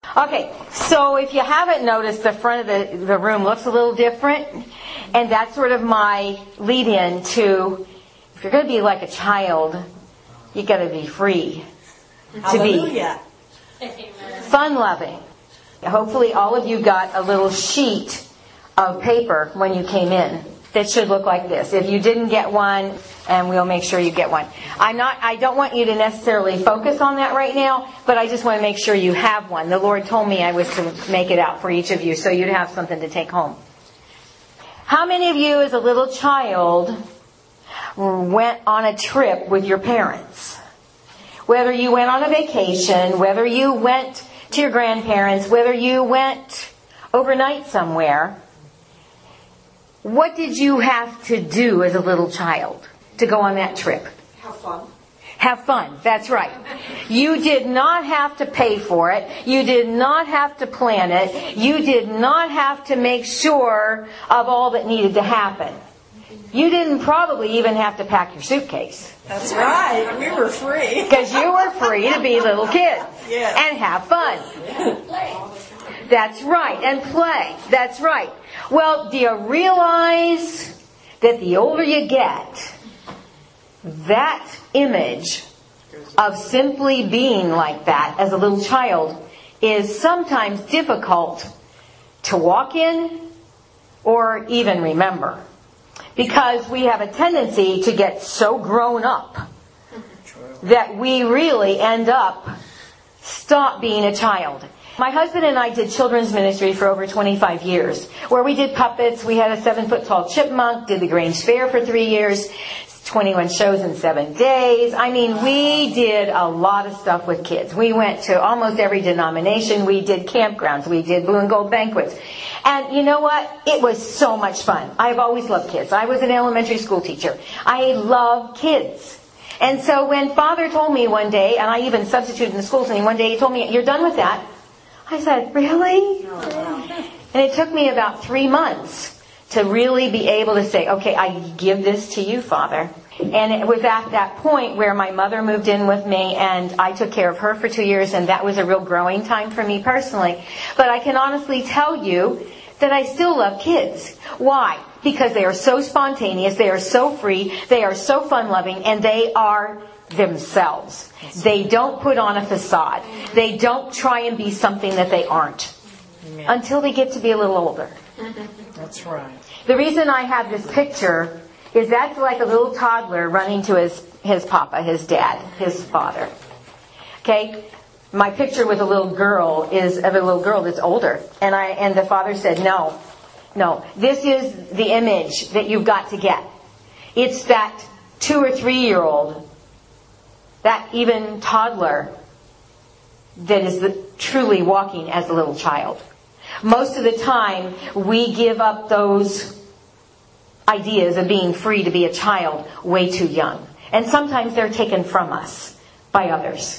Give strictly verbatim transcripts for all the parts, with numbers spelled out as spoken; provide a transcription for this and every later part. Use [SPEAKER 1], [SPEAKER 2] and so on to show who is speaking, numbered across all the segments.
[SPEAKER 1] Okay, so if you haven't noticed, the front of the, the room looks a little different. And that's sort of my lead-in to, if you're going to be like a child, you got to be free to
[SPEAKER 2] Hallelujah.
[SPEAKER 1] be fun-loving. Hopefully all of you got a little sheet of paper when you came in that should look like this. If you didn't get one, and we'll make sure you get one. I'm not, I don't want you to necessarily focus on that right now, but I just want to make sure you have one. The Lord told me I was to make it out for each of you so you'd have something to take home. How many of you as a little child went on a trip with your parents? Whether you went on a vacation, whether you went to your grandparents, whether you went overnight somewhere, what did you have to do as a little child to go on that trip?
[SPEAKER 2] Have fun.
[SPEAKER 1] Have fun, that's right. You did not have to pay for it. You did not have to plan it. You did not have to make sure of all that needed to happen. You didn't probably even have to pack your suitcase.
[SPEAKER 2] That's right. We were free.
[SPEAKER 1] Because you were free to be little kids.
[SPEAKER 2] Yes.
[SPEAKER 1] And have fun. That's right. And play. That's right. Well, do you realize that the older you get, that image of simply being like that as a little child is sometimes difficult to walk in or even remember. Because we have a tendency to get so grown up that we really end up stop being a child. My husband and I did children's ministry for over twenty-five years, where we did puppets. We had a seven-foot tall chipmunk, did the Grange Fair for three years, twenty-one shows in seven days. I mean, we did a lot of stuff with kids. We went to almost every denomination. We did campgrounds. We did blue and gold banquets. And you know what? It was so much fun. I've always loved kids. I was an elementary school teacher. I love kids. And so when Father told me one day, and I even substituted in the schools, and one day he told me, "You're done with that." I said, "Really?" And it took me about three months to really be able to say, "Okay, I give this to you, Father." And it was at that point where my mother moved in with me, and I took care of her for two years, and that was a real growing time for me personally. But I can honestly tell you that I still love kids. Why? Because they are so spontaneous, they are so free, they are so fun-loving, and they are themselves. They don't put on a facade. They don't try and be something that they aren't.
[SPEAKER 2] Amen.
[SPEAKER 1] Until they get to be a little older.
[SPEAKER 2] That's right.
[SPEAKER 1] The reason I have this picture is that's like a little toddler running to his, his papa, his dad, his father. Okay? My picture with a little girl is of a little girl that's older. And I and the father said, no, no. This is the image that you've got to get. It's that two or three year old, that even toddler, that is the, truly walking as a little child. Most of the time, we give up those ideas of being free to be a child way too young. And sometimes they're taken from us by others.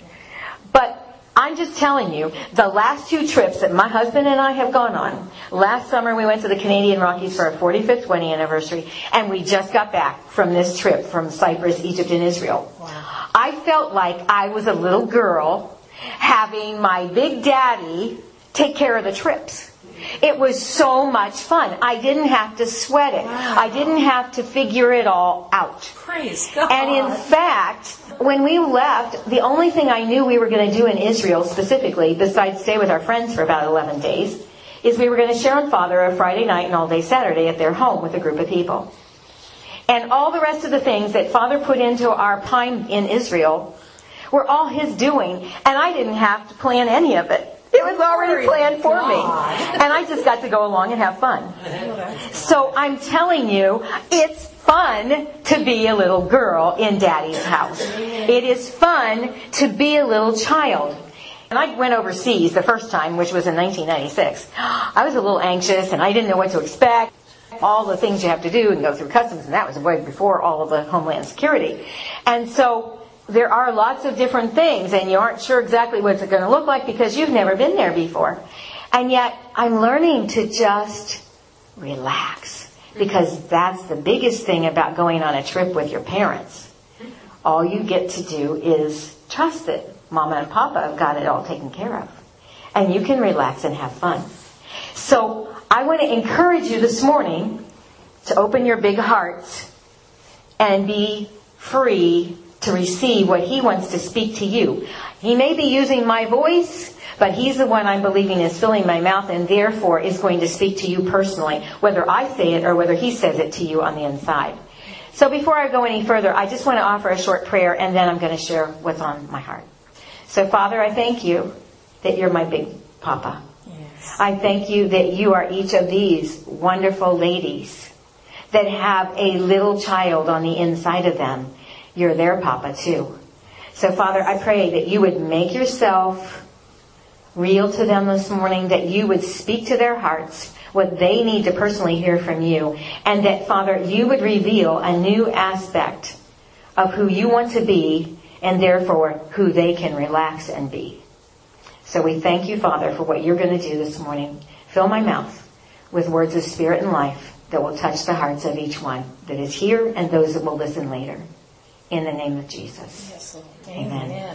[SPEAKER 1] But I'm just telling you, the last two trips that my husband and I have gone on, last summer we went to the Canadian Rockies for our forty-fifth wedding anniversary, and we just got back from this trip from Cyprus, Egypt, and Israel. Wow. I felt like I was a little girl having my big daddy take care of the trips. It was so much fun. I didn't have to sweat it.
[SPEAKER 2] Wow.
[SPEAKER 1] I didn't have to figure it all out.
[SPEAKER 2] Praise God.
[SPEAKER 1] And in fact, when we left, the only thing I knew we were going to do in Israel specifically, besides stay with our friends for about eleven days, is we were going to share on Father a Friday night and all day Saturday at their home with a group of people. And all the rest of the things that Father put into our time in Israel were all His doing, and I didn't have to plan any of it. It was already planned for me. And I just got to go along and have fun. So I'm telling you, it's fun to be a little girl in Daddy's house. It is fun to be a little child. And I went overseas the first time, which was in nineteen ninety-six. I was a little anxious and I didn't know what to expect. All the things you have to do and go through customs, and that was way before all of the Homeland Security. And so there are lots of different things, and you aren't sure exactly what it's going to look like because you've never been there before. And yet, I'm learning to just relax, because that's the biggest thing about going on a trip with your parents. All you get to do is trust that Mama and Papa have got it all taken care of. and you can relax and have fun. So I want to encourage you this morning to open your big hearts and be free to receive what He wants to speak to you. He may be using my voice, but He's the one I'm believing is filling my mouth and therefore is going to speak to you personally, whether I say it or whether He says it to you on the inside. So before I go any further, I just want to offer a short prayer and then I'm going to share what's on my heart. So Father, I thank you that you're my big Papa.
[SPEAKER 2] Yes.
[SPEAKER 1] I thank you that you are each of these wonderful ladies that have a little child on the inside of them. You're their Papa too. So Father, I pray that you would make yourself real to them this morning, that you would speak to their hearts what they need to personally hear from you, and that, Father, you would reveal a new aspect of who you want to be and therefore who they can relax and be. So we thank you, Father, for what you're going to do this morning. Fill my mouth with words of spirit and life that will touch the hearts of each one that is here and those that will listen later. In the name of Jesus.
[SPEAKER 2] Yes, Lord.
[SPEAKER 1] Amen.
[SPEAKER 2] Amen.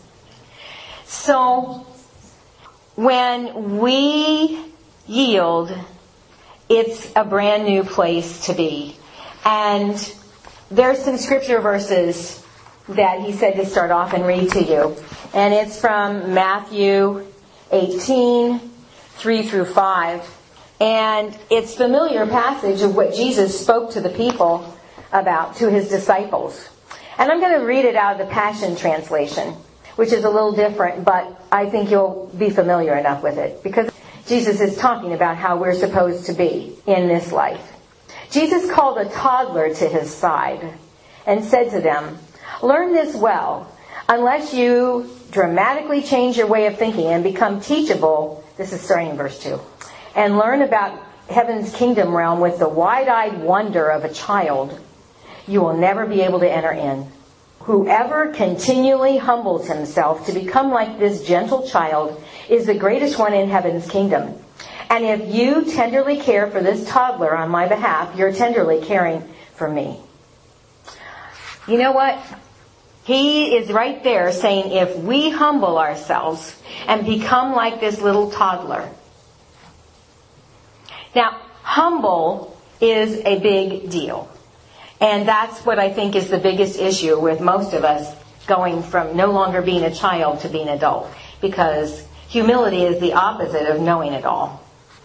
[SPEAKER 1] So, when we yield, it's a brand new place to be. And there's some scripture verses that he said to start off and read to you. And it's from Matthew eighteen, three through five. And it's a familiar passage of what Jesus spoke to the people about, to his disciples. And I'm going to read it out of the Passion Translation, which is a little different, but I think you'll be familiar enough with it, because Jesus is talking about how we're supposed to be in this life. Jesus called a toddler to his side and said to them, "Learn this well. Unless you dramatically change your way of thinking and become teachable," this is starting in verse two, "and learn about heaven's kingdom realm with the wide-eyed wonder of a child, you will never be able to enter in. Whoever continually humbles himself to become like this gentle child is the greatest one in heaven's kingdom. And if you tenderly care for this toddler on my behalf, you're tenderly caring for me." You know what? He is right there saying if we humble ourselves and become like this little toddler. Now, humble is a big deal. And that's what I think is the biggest issue with most of us going from no longer being a child to being an adult. Because humility is the opposite of knowing it all.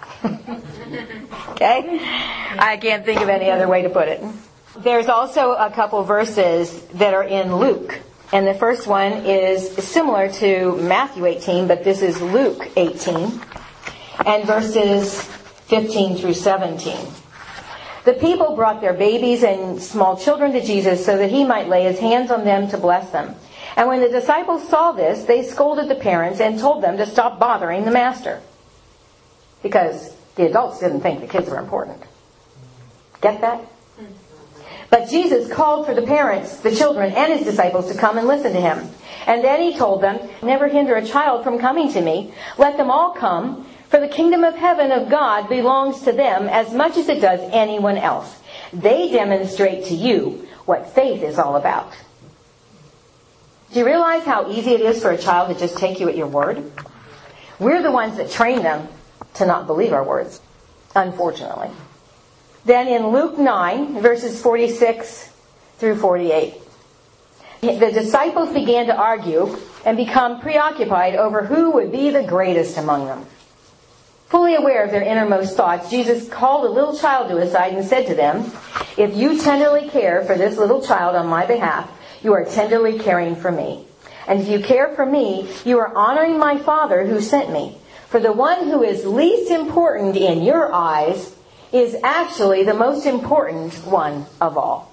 [SPEAKER 1] Okay? I can't think of any other way to put it. There's also a couple verses that are in Luke. And the first one is similar to Matthew eighteen, but this is Luke eighteen. And verses fifteen through seventeen. "The people brought their babies and small children to Jesus so that he might lay his hands on them to bless them. And when the disciples saw this, they scolded the parents and told them to stop bothering the master." Because the adults didn't think the kids were important. Get that? But Jesus called for the parents, the children, and his disciples to come and listen to him. And then he told them, "Never hinder a child from coming to me. Let them all come. For the kingdom of heaven of God belongs to them as much as it does anyone else. They demonstrate to you what faith is all about." Do you realize how easy it is for a child to just take you at your word? We're the ones that train them to not believe our words, unfortunately. Then in Luke nine, verses forty-six through forty-eight, the disciples began to argue and become preoccupied over who would be the greatest among them. Fully aware of their innermost thoughts, Jesus called a little child to his side and said to them, "If you tenderly care for this little child on my behalf, you are tenderly caring for me. And if you care for me, you are honoring my Father who sent me. For the one who is least important in your eyes is actually the most important one of all."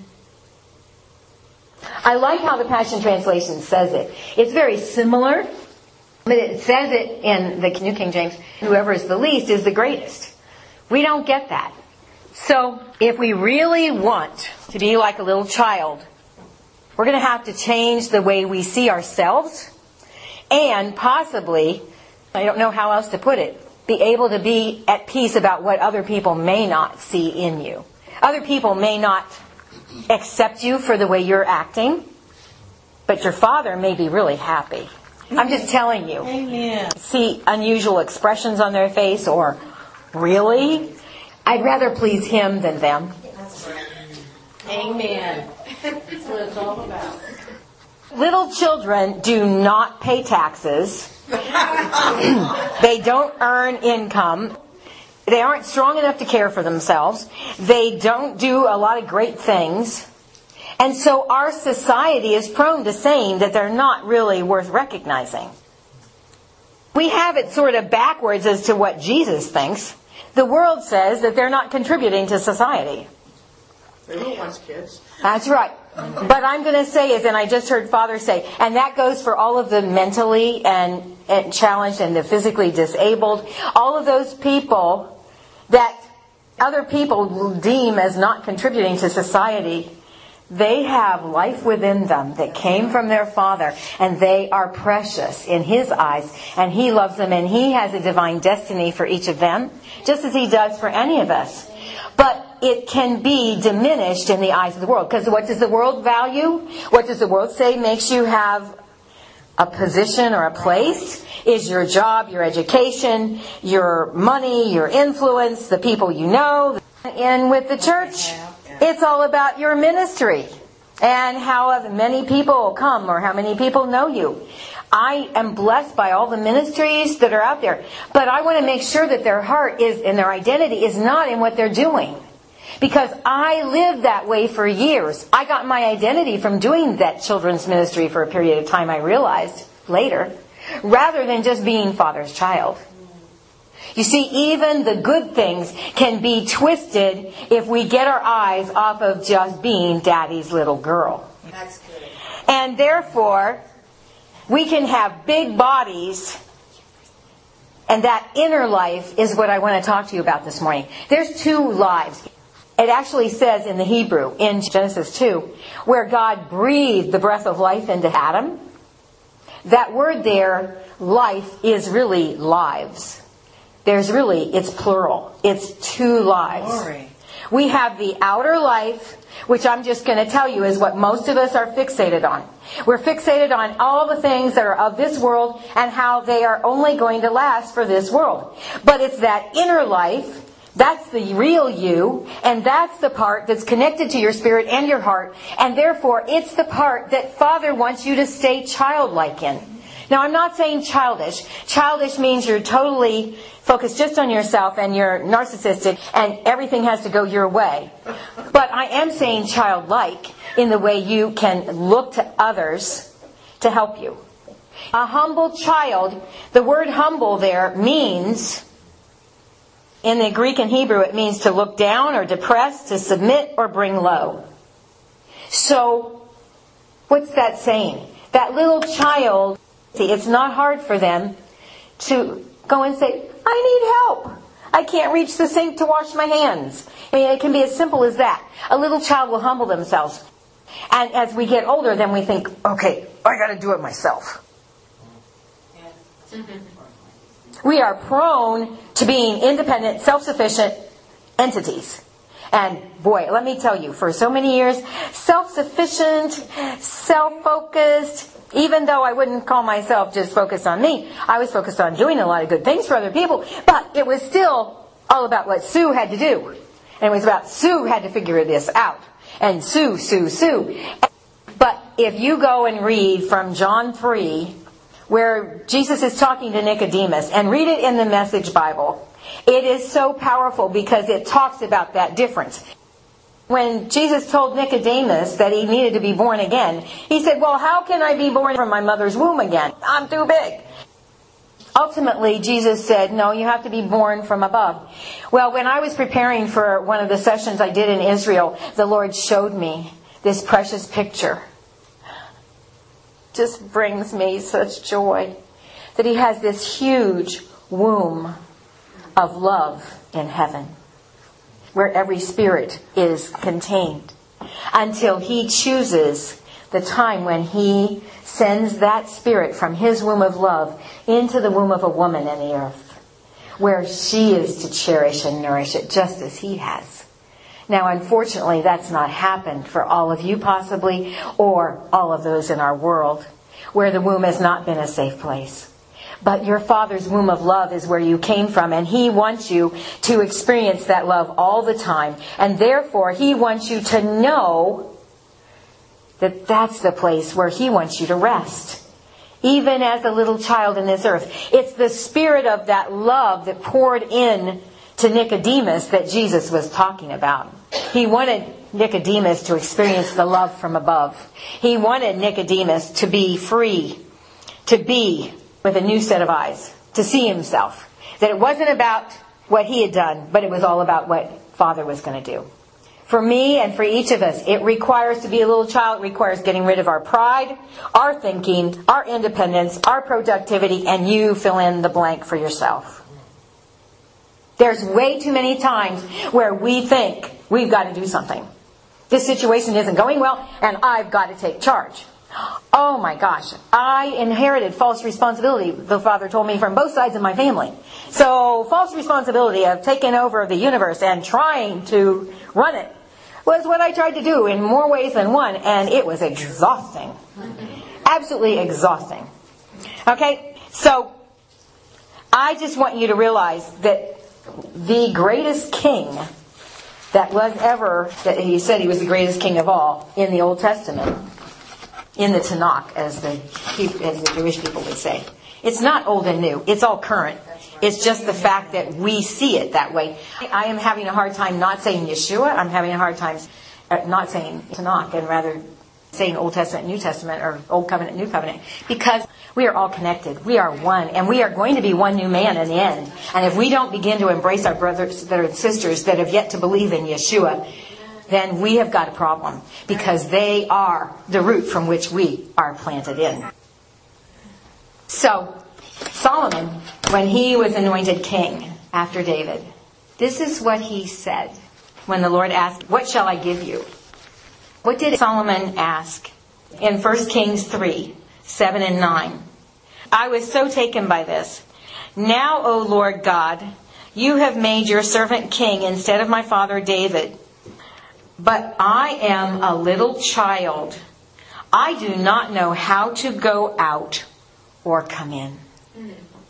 [SPEAKER 1] I like how the Passion Translation says it. It's very similar, but it says it in the New King James, whoever is the least is the greatest. We don't get that. So, if we really want to be like a little child, we're going to have to change the way we see ourselves and possibly, I don't know how else to put it, be able to be at peace about what other people may not see in you. Other people may not accept you for the way you're acting, but your Father may be really happy I'm just telling you.
[SPEAKER 2] Amen.
[SPEAKER 1] See unusual expressions on their face or, really? I'd rather please Him than them.
[SPEAKER 2] Amen. That's what it's all about.
[SPEAKER 1] Little children do not pay taxes. They don't earn income. They aren't strong enough to care for themselves. They don't do a lot of great things. And so our society is prone to saying that they're not really worth recognizing. We have it sort of backwards as to what Jesus thinks. The world says that they're not contributing to society.
[SPEAKER 2] They don't want kids.
[SPEAKER 1] That's right. But I'm going to say is, and I just heard Father say, and that goes for all of the mentally and, and challenged and the physically disabled, all of those people that other people deem as not contributing to society. They have life within them that came from their Father, and they are precious in His eyes, and He loves them, and He has a divine destiny for each of them, just as He does for any of us. But it can be diminished in the eyes of the world, because what does the world value? What does the world say makes you have a position or a place? Is your job, your education, your money, your influence, the people you know. And with the church, it's all about your ministry and how many people come or how many people know you. I am blessed by all the ministries that are out there, but I want to make sure that their heart is and their identity is not in what they're doing. Because I lived that way for years. I got my identity from doing that children's ministry for a period of time, I realized later, rather than just being Father's child. You see, even the good things can be twisted if we get our eyes off of just being Daddy's little girl.
[SPEAKER 2] That's good.
[SPEAKER 1] And therefore, we can have big bodies, and that inner life is what I want to talk to you about this morning. There's two lives. It actually says in the Hebrew, in Genesis two, where God breathed the breath of life into Adam. That word there, life, is really lives. There's really, it's plural. It's two lives.
[SPEAKER 2] Glory.
[SPEAKER 1] We have the outer life, which I'm just going to tell you is what most of us are fixated on. We're fixated on all the things that are of this world and how they are only going to last for this world. But it's that inner life, that's the real you, and that's the part that's connected to your spirit and your heart, and therefore it's the part that Father wants you to stay childlike in. Now, I'm not saying childish. Childish means you're totally focused just on yourself and you're narcissistic and everything has to go your way. But I am saying childlike in the way you can look to others to help you. A humble child, the word humble there means, in the Greek and Hebrew, it means to look down or depress, to submit or bring low. So, what's that saying? That little child, it's not hard for them to go and say, I need help. I can't reach the sink to wash my hands. I mean, it can be as simple as that. A little child will humble themselves. And as we get older, then we think, okay, I got to do it myself. We are prone to being independent, self-sufficient entities. And boy, let me tell you, for so many years, self-sufficient, self-focused, even though I wouldn't call myself just focused on me, I was focused on doing a lot of good things for other people, but it was still all about what Sue had to do. And it was about Sue had to figure this out. And Sue, Sue, Sue. But if you go and read from John three, where Jesus is talking to Nicodemus, and read it in the Message Bible, it is so powerful because it talks about that difference. When Jesus told Nicodemus that he needed to be born again, he said, well, how can I be born from my mother's womb again? I'm too big. Ultimately, Jesus said, no, you have to be born from above. Well, when I was preparing for one of the sessions I did in Israel, the Lord showed me this precious picture. Just brings me such joy that He has this huge womb of love in heaven, where every spirit is contained, until He chooses the time when He sends that spirit from His womb of love into the womb of a woman in the earth, where she is to cherish and nourish it just as He has. Now, unfortunately, that's not happened for all of you possibly, or all of those in our world. where the womb has not been a safe place. But your Father's womb of love is where you came from, and He wants you to experience that love all the time. And therefore, He wants you to know that that's the place where He wants you to rest. Even as a little child in this earth. It's the spirit of that love that poured in to Nicodemus that Jesus was talking about. He wanted Nicodemus to experience the love from above. He wanted Nicodemus to be free, to be with a new set of eyes, to see himself. That it wasn't about what he had done, but it was all about what Father was going to do. For me and for each of us, it requires to be a little child. It requires getting rid of our pride, our thinking, our independence, our productivity, and you fill in the blank for yourself. There's way too many times where we think we've got to do something. This situation isn't going well, and I've got to take charge. Oh my gosh, I inherited false responsibility, the Father told me, from both sides of my family. So, false responsibility of taking over the universe and trying to run it was what I tried to do in more ways than one, and it was exhausting. Absolutely exhausting. Okay, so I just want you to realize that the greatest king that was ever, that he said he was the greatest king of all in the Old Testament, in the Tanakh, as the, as the Jewish people would say. It's not old and new. It's all current. It's just the fact that we see it that way. I am having a hard time not saying Yeshua. I'm having a hard time not saying Tanakh, and rather saying Old Testament, New Testament, or Old Covenant, New Covenant, because we are all connected. We are one, and we are going to be one new man in the end. And if we don't begin to embrace our brothers and sisters that have yet to believe in Yeshua, then we have got a problem, because they are the root from which we are planted in. So, Solomon, when he was anointed king after David, this is what he said when the Lord asked, "What shall I give you?" What did Solomon ask? In First Kings three, seven and nine. I was so taken by this. "Now, O Lord God, you have made your servant king instead of my father David. But I am a little child. I do not know how to go out or come in." Mm.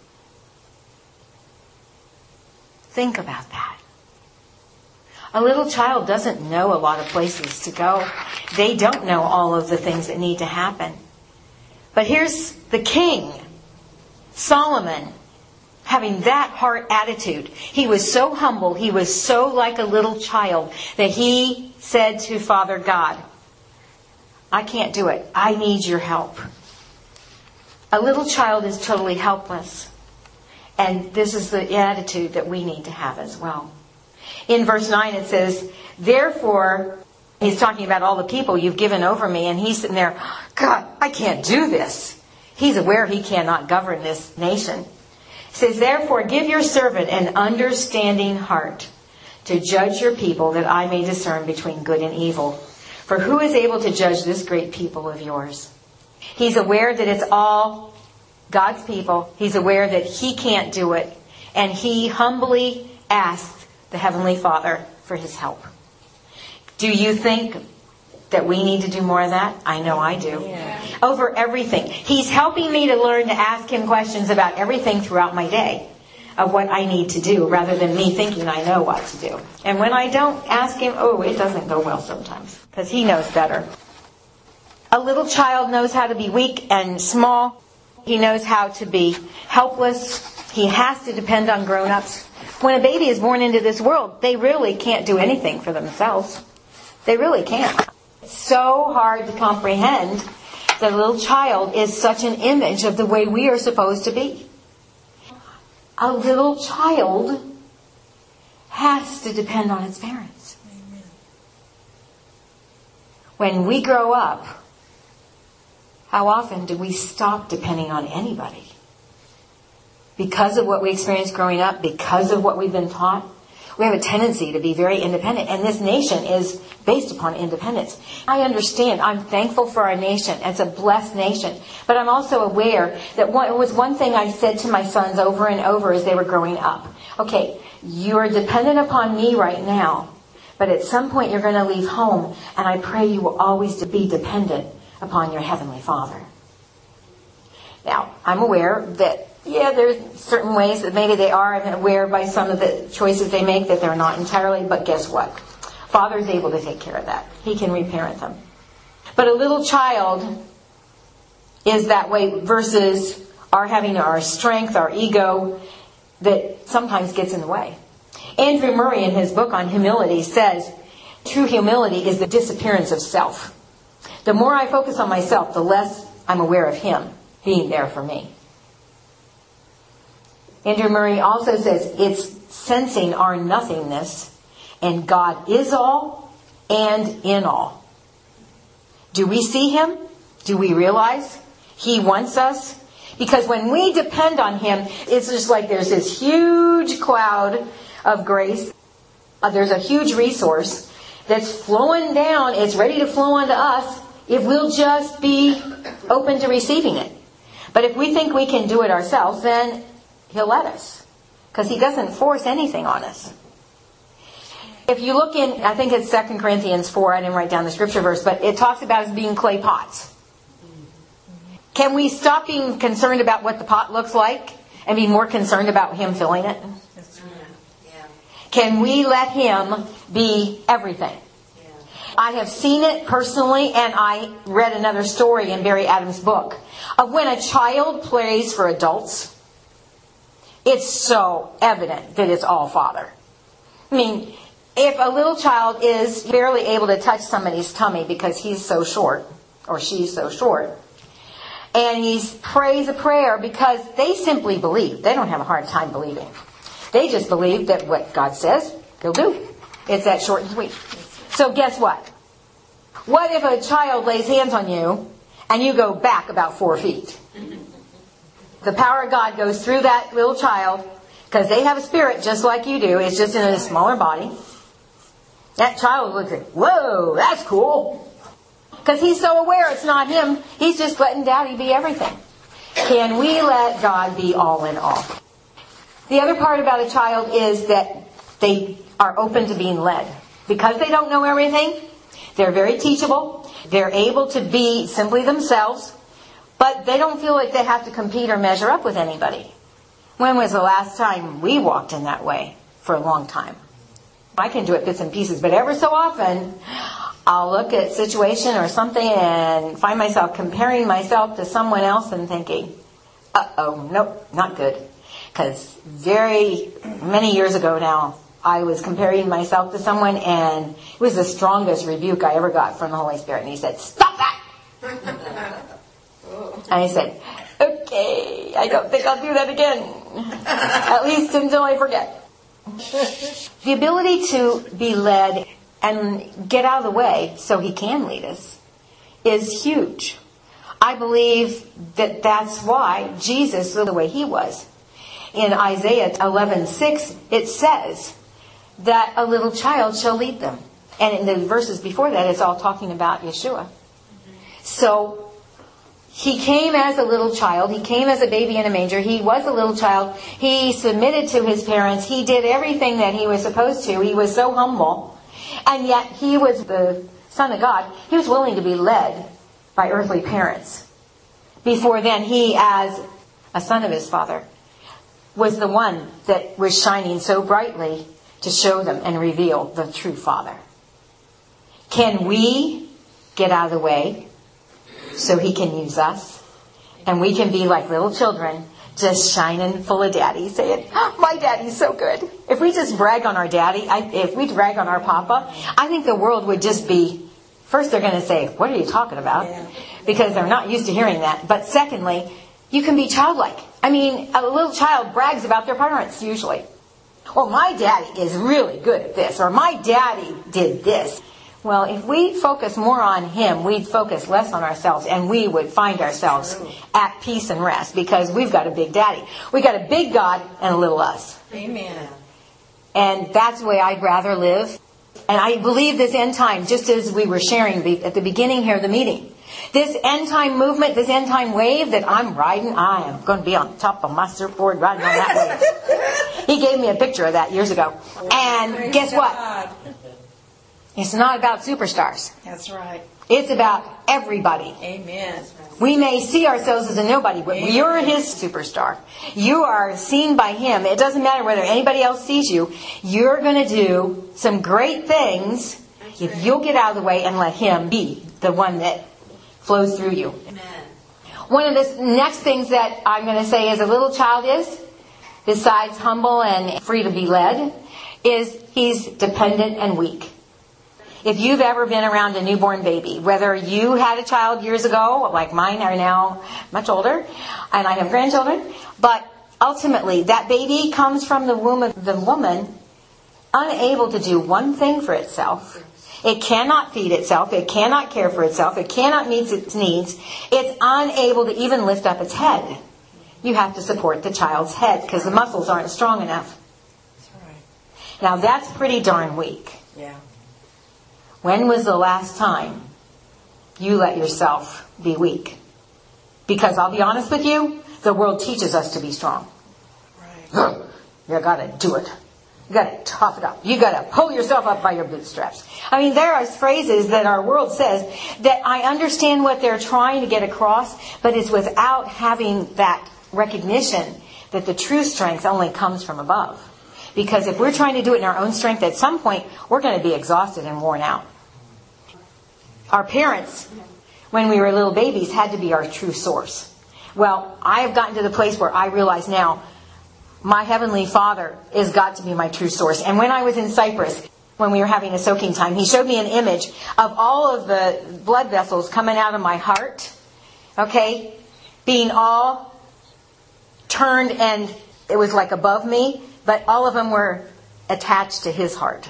[SPEAKER 1] Think about that. A little child doesn't know a lot of places to go. They don't know all of the things that need to happen. But here's the king, Solomon, having that heart attitude. He was so humble, he was so like a little child, that he said to Father God, "I can't do it. I need your help." A little child is totally helpless. And this is the attitude that we need to have as well. In verse nine it says, "Therefore," he's talking about all the people you've given over me, and he's sitting there, "God, I can't do this." He's aware he cannot govern this nation. It says, "Therefore, give your servant an understanding heart to judge your people, that I may discern between good and evil. For who is able to judge this great people of yours?" He's aware that it's all God's people. He's aware that he can't do it. And he humbly asked the Heavenly Father for his help. Do you think that we need to do more of that? I know I do. Yeah. Over everything. He's helping me to learn to ask him questions about everything throughout my day, of what I need to do, rather than me thinking I know what to do. And when I don't ask him, oh, it doesn't go well sometimes, because he knows better. A little child knows how to be weak and small. He knows how to be helpless. He has to depend on grown-ups. When a baby is born into this world, they really can't do anything for themselves. They really can't. It's so hard to comprehend that a little child is such an image of the way we are supposed to be. A little child has to depend on its parents. Amen. When we grow up, how often do we stop depending on anybody? Because of what we experienced growing up, because of what we've been taught, we have a tendency to be very independent. And this nation is based upon independence. I understand. I'm thankful for our nation. It's a blessed nation. But I'm also aware that one, it was one thing I said to my sons over and over as they were growing up. Okay, you're dependent upon me right now, but at some point you're going to leave home, and I pray you will always be dependent upon your Heavenly Father. Now, I'm aware that, yeah, there's certain ways that maybe they are. I'm aware by some of the choices they make that they're not entirely, but guess what? Father's able to take care of that. He can reparent them. But a little child is that way versus our having our strength, our ego, that sometimes gets in the way. Andrew Murray, in his book on humility, says, true humility is the disappearance of self. The more I focus on myself, the less I'm aware of Him being there for me. Andrew Murray also says it's sensing our nothingness, and God is all and in all. Do we see Him? Do we realize He wants us? Because when we depend on Him, it's just like there's this huge cloud of grace. Uh, there's a huge resource that's flowing down. It's ready to flow onto us if we'll just be open to receiving it. But if we think we can do it ourselves, then He'll let us. Because He doesn't force anything on us. If you look in, I think it's Second Corinthians four, I didn't write down the scripture verse, but it talks about us being clay pots. Can we stop being concerned about what the pot looks like and be more concerned about Him filling it? Can we let Him be everything? I have seen it personally, and I read another story in Barry Adams' book of when a child plays for adults. It's so evident that it's all Father. I mean, if a little child is barely able to touch somebody's tummy because he's so short, or she's so short, and he prays a prayer because they simply believe. They don't have a hard time believing. They just believe that what God says, He'll do. It's that short and sweet. So guess what? What if a child lays hands on you and you go back about four feet? The power of God goes through that little child because they have a spirit just like you do. It's just in a smaller body. That child looks like, whoa, that's cool. Because he's so aware it's not him. He's just letting Daddy be everything. Can we let God be all in all? The other part about a child is that they are open to being led. Because they don't know everything, they're very teachable. They're able to be simply themselves. But they don't feel like they have to compete or measure up with anybody. When was the last time we walked in that way? For a long time. I can do it bits and pieces, but ever so often, I'll look at a situation or something and find myself comparing myself to someone else and thinking, uh-oh, nope, not good. Because very many years ago now, I was comparing myself to someone, and it was the strongest rebuke I ever got from the Holy Spirit. And He said, stop that! And I said, okay, I don't think I'll do that again. At least until I forget. The ability to be led and get out of the way so He can lead us is huge. I believe that that's why Jesus was the way He was. In Isaiah eleven six, it says that a little child shall lead them. And in the verses before that, it's all talking about Yeshua. So, He came as a little child. He came as a baby in a manger. He was a little child. He submitted to His parents. He did everything that He was supposed to. He was so humble. And yet, He was the Son of God. He was willing to be led by earthly parents. Before then, He, as a son of His Father, was the one that was shining so brightly to show them and reveal the true Father. Can we get out of the way so He can use us? And we can be like little children, just shining full of Daddy, saying, oh, my Daddy's so good. If we just brag on our Daddy, I, if we brag on our Papa, I think the world would just be, first they're going to say, what are you talking about? Because they're not used to hearing that. But secondly, you can be childlike. I mean, a little child brags about their parents usually. Well, my daddy is really good at this, or my daddy did this. Well, if we focus more on Him, we'd focus less on ourselves, and we would find ourselves at peace and rest, because we've got a big daddy. We've got a big God and a little us.
[SPEAKER 2] Amen.
[SPEAKER 1] And that's the way I'd rather live. And I believe this end time, just as we were sharing at the beginning here of the meeting, this end time movement, this end time wave that I'm riding, I am going to be on top of my surfboard riding on that wave. He gave me a picture of that years ago. And guess what? It's not about superstars.
[SPEAKER 2] That's right.
[SPEAKER 1] It's about everybody.
[SPEAKER 2] Amen.
[SPEAKER 1] We may see ourselves as a nobody, but you're His superstar. You are seen by Him. It doesn't matter whether anybody else sees you. You're going to do some great things if you'll get out of the way and let Him be the one that flows through you.
[SPEAKER 2] Amen.
[SPEAKER 1] One of the next things that I'm going to say as a little child is, besides humble and free to be led, is he's dependent and weak. If you've ever been around a newborn baby, whether you had a child years ago, like mine are now much older, and I have grandchildren, but ultimately that baby comes from the womb of the woman unable to do one thing for itself. It cannot feed itself. It cannot care for itself. It cannot meet its needs. It's unable to even lift up its head. You have to support the child's head because the muscles aren't strong enough.
[SPEAKER 2] That's right.
[SPEAKER 1] Now that's pretty darn weak.
[SPEAKER 2] Yeah.
[SPEAKER 1] When was the last time you let yourself be weak? Because I'll be honest with you, the world teaches us to be strong.
[SPEAKER 2] Right.
[SPEAKER 1] You gotta do it. You gotta tough it up. You gotta pull yourself up by your bootstraps. I mean, there are phrases that our world says that I understand what they're trying to get across, but it's without having that recognition that the true strength only comes from above. Because if we're trying to do it in our own strength, at some point, we're going to be exhausted and worn out. Our parents, when we were little babies, had to be our true source. Well, I have gotten to the place where I realize now, my Heavenly Father has got to be my true source. And when I was in Cyprus, when we were having a soaking time, He showed me an image of all of the blood vessels coming out of my heart, okay, being all turned, and it was like above me, but all of them were attached to His heart.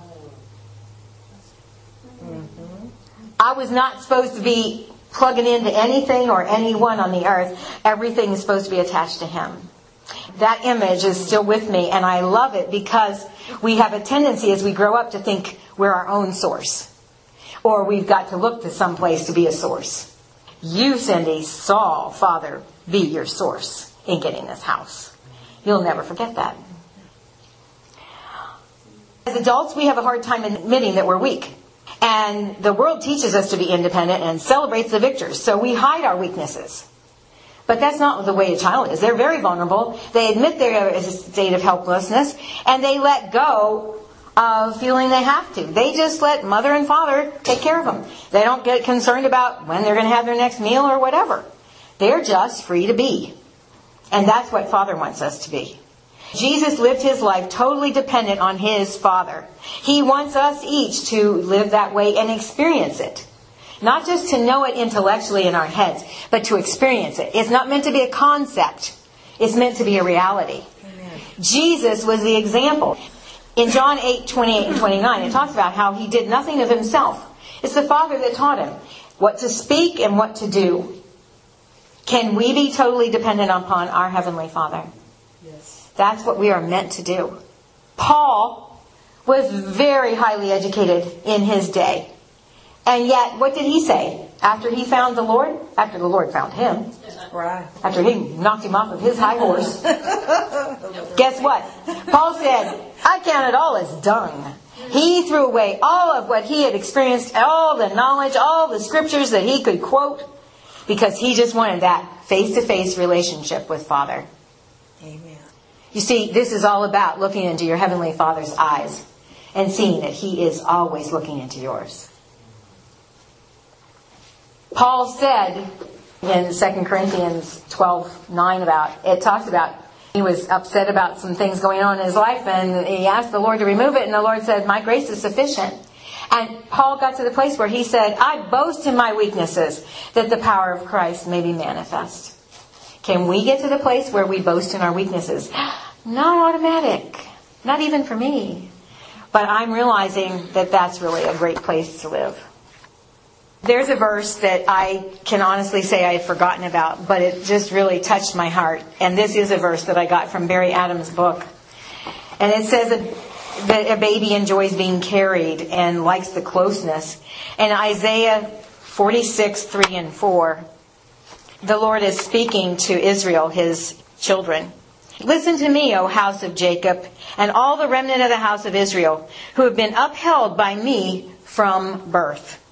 [SPEAKER 1] Mm-hmm. I was not supposed to be plugging into anything or anyone on the earth. Everything is supposed to be attached to Him. That image is still with me, and I love it because we have a tendency as we grow up to think we're our own source. Or we've got to look to some place to be a source. You, Cindy, saw Father be your source in getting this house. You'll never forget that. As adults, we have a hard time admitting that we're weak. And the world teaches us to be independent and celebrates the victors. So we hide our weaknesses. But that's not the way a child is. They're very vulnerable. They admit their state of helplessness. And they let go of feeling they have to. They just let mother and father take care of them. They don't get concerned about when they're going to have their next meal or whatever. They're just free to be. And that's what Father wants us to be. Jesus lived His life totally dependent on His Father. He wants us each to live that way and experience it. Not just to know it intellectually in our heads, but to experience it. It's not meant to be a concept. It's meant to be a reality. Amen. Jesus was the example. In John eight, twenty-eight and twenty-nine, it talks about how He did nothing of Himself. It's the Father that taught Him what to speak and what to do. Can we be totally dependent upon our Heavenly Father? Yes. That's what we are meant to do. Paul was very highly educated in his day. And yet, what did he say? After he found the Lord? After the Lord found him.
[SPEAKER 2] Right.
[SPEAKER 1] After he knocked him off of his high horse. Guess what? Paul said, I count it all as dung. He threw away all of what he had experienced, all the knowledge, all the scriptures that he could quote, because he just wanted that face-to-face relationship with Father.
[SPEAKER 2] Amen.
[SPEAKER 1] You see, this is all about looking into your Heavenly Father's eyes and seeing that He is always looking into yours. Paul said in Second Corinthians twelve nine about, it talks about, he was upset about some things going on in his life, and he asked the Lord to remove it, and the Lord said, my grace is sufficient. And Paul got to the place where he said, I boast in my weaknesses, that the power of Christ may be manifest. Can we get to the place where we boast in our weaknesses? Not automatic. Not even for me. But I'm realizing that that's really a great place to live. There's a verse that I can honestly say I had forgotten about, but it just really touched my heart. And this is a verse that I got from Barry Adams' book. And it says that a baby enjoys being carried and likes the closeness. In Isaiah forty-six, three and four, the Lord is speaking to Israel, His children. Listen to me, O house of Jacob, and all the remnant of the house of Israel, who have been upheld by me from birth.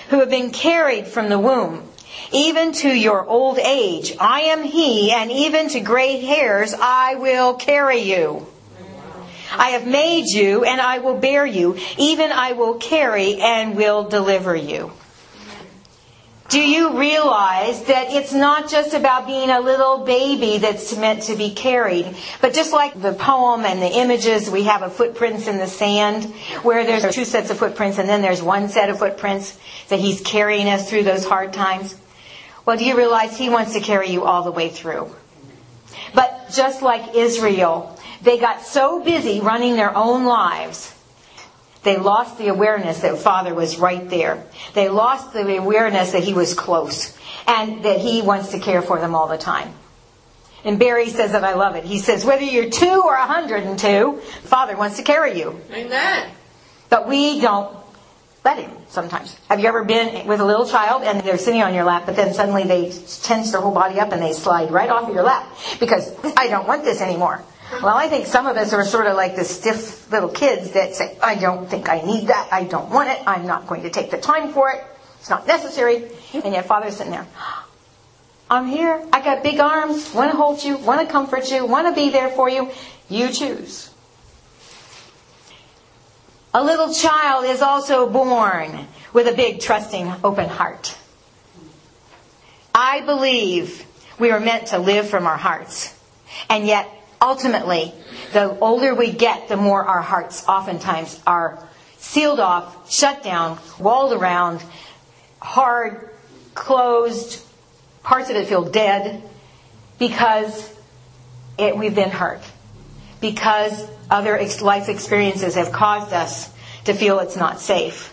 [SPEAKER 1] who have been carried from the womb, even to your old age. I am He, and even to gray hairs I will carry you. I have made you, and I will bear you. Even I will carry and will deliver you. Do you realize that it's not just about being a little baby that's meant to be carried? But just like the poem and the images, we have a footprints in the sand, where there's two sets of footprints and then there's one set of footprints that He's carrying us through those hard times. Well, do you realize He wants to carry you all the way through? But just like Israel, they got so busy running their own lives, they lost the awareness that Father was right there. They lost the awareness that He was close and that He wants to care for them all the time. And Barry says that, I love it. He says, whether you're two or a hundred and two, Father wants to carry you.
[SPEAKER 2] Amen.
[SPEAKER 1] But we don't let Him sometimes. Have you ever been with a little child and they're sitting on your lap, but then suddenly they tense their whole body up and they slide right off of your lap because I don't want this anymore? Well, I think some of us are sort of like the stiff little kids that say, I don't think I need that. I don't want it. I'm not going to take the time for it. It's not necessary. And yet Father's sitting there. I'm here. I got big arms. Want to hold you. Want to comfort you. Want to be there for you. You choose. A little child is also born with a big, trusting, open heart. I believe we are meant to live from our hearts. And yet, ultimately, the older we get, the more our hearts oftentimes are sealed off, shut down, walled around, hard, closed, parts of it feel dead, because it, we've been hurt. Because other ex- life experiences have caused us to feel it's not safe.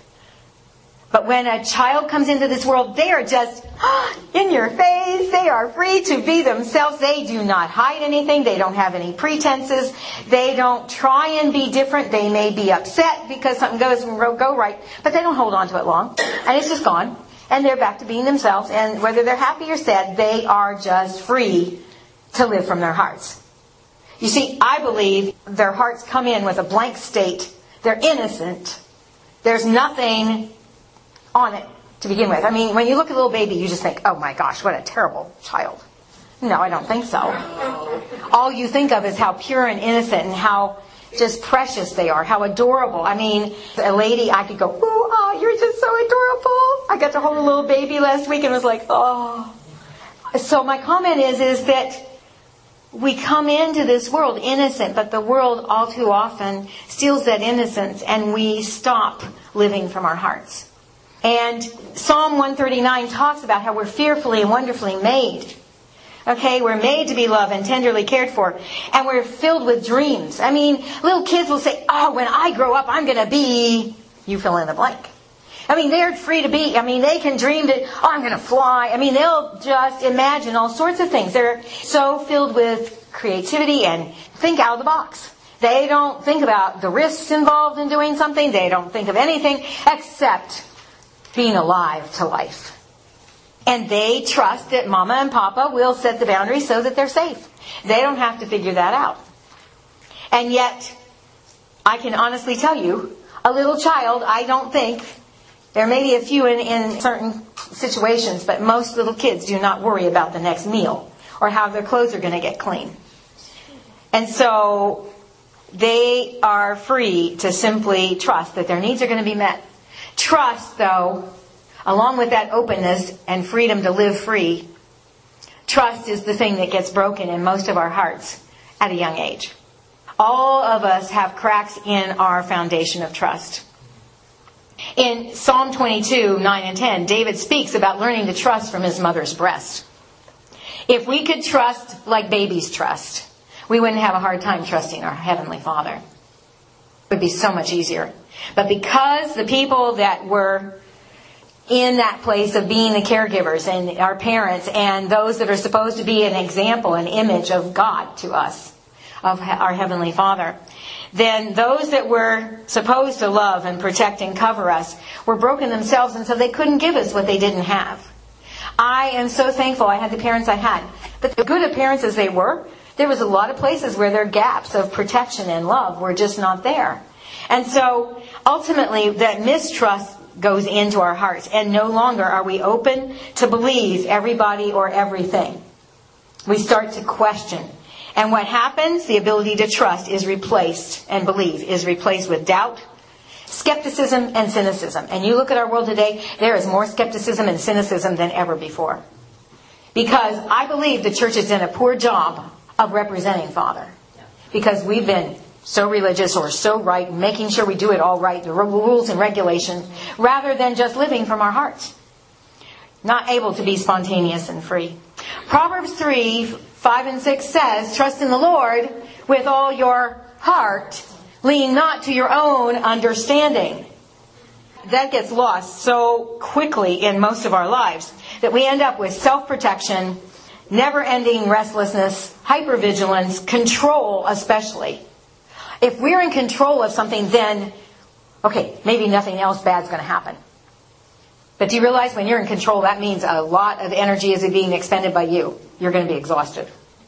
[SPEAKER 1] But when a child comes into this world, they are just in your face. They are free to be themselves. They do not hide anything. They don't have any pretenses. They don't try and be different. They may be upset because something goes go right, but they don't hold on to it long. And it's just gone. And they're back to being themselves. And whether they're happy or sad, they are just free to live from their hearts. You see, I believe their hearts come in with a blank state. They're innocent. There's nothing on it to begin with. I mean, when you look at a little baby, you just think, oh my gosh, what a terrible child. No, I don't think so. All you think of is how pure and innocent and how just precious they are, how adorable. I mean, a lady, I could go, ooh, oh, you're just so adorable. I got to hold a little baby last week and was like, oh. So my comment is, is that we come into this world innocent, but the world all too often steals that innocence and we stop living from our hearts. And Psalm one thirty-nine talks about how we're fearfully and wonderfully made. Okay, we're made to be loved and tenderly cared for. And we're filled with dreams. I mean, little kids will say, oh, when I grow up, I'm going to be... You fill in the blank. I mean, they're free to be. I mean, they can dream that, oh, I'm going to fly. I mean, they'll just imagine all sorts of things. They're so filled with creativity and think out of the box. They don't think about the risks involved in doing something. They don't think of anything except being alive to life. And they trust that Mama and Papa will set the boundaries so that they're safe. They don't have to figure that out. And yet, I can honestly tell you, a little child, I don't think, there may be a few in, in certain situations, but most little kids do not worry about the next meal or how their clothes are going to get clean. And so, they are free to simply trust that their needs are going to be met. Trust, though, along with that openness and freedom to live free, trust is the thing that gets broken in most of our hearts at a young age. All of us have cracks in our foundation of trust. In Psalm twenty-two, nine and ten, David speaks about learning to trust from his mother's breast. If we could trust like babies trust, we wouldn't have a hard time trusting our Heavenly Father. It would be so much easier. But because the people that were in that place of being the caregivers and our parents and those that are supposed to be an example, an image of God to us, of our Heavenly Father, then those that were supposed to love and protect and cover us were broken themselves, and so they couldn't give us what they didn't have. I am so thankful I had the parents I had. But the good of parents as they were, there was a lot of places where their gaps of protection and love were just not there. And so, ultimately, that mistrust goes into our hearts. And no longer are we open to believe everybody or everything. We start to question. And what happens? The ability to trust is replaced, and believe is replaced with doubt, skepticism, and cynicism. And you look at our world today, there is more skepticism and cynicism than ever before. Because I believe the church has done a poor job of representing Father. Because we've been so religious or so right, making sure we do it all right, the rules and regulations, rather than just living from our hearts. Not able to be spontaneous and free. Proverbs three, five and six says, trust in the Lord with all your heart, lean not to your own understanding. That gets lost so quickly in most of our lives that we end up with self-protection, never-ending restlessness, hypervigilance, control especially. If we're in control of something, then, okay, maybe nothing else bad's going to happen. But do you realize when you're in control, that means a lot of energy is being expended by you. You're going to be exhausted.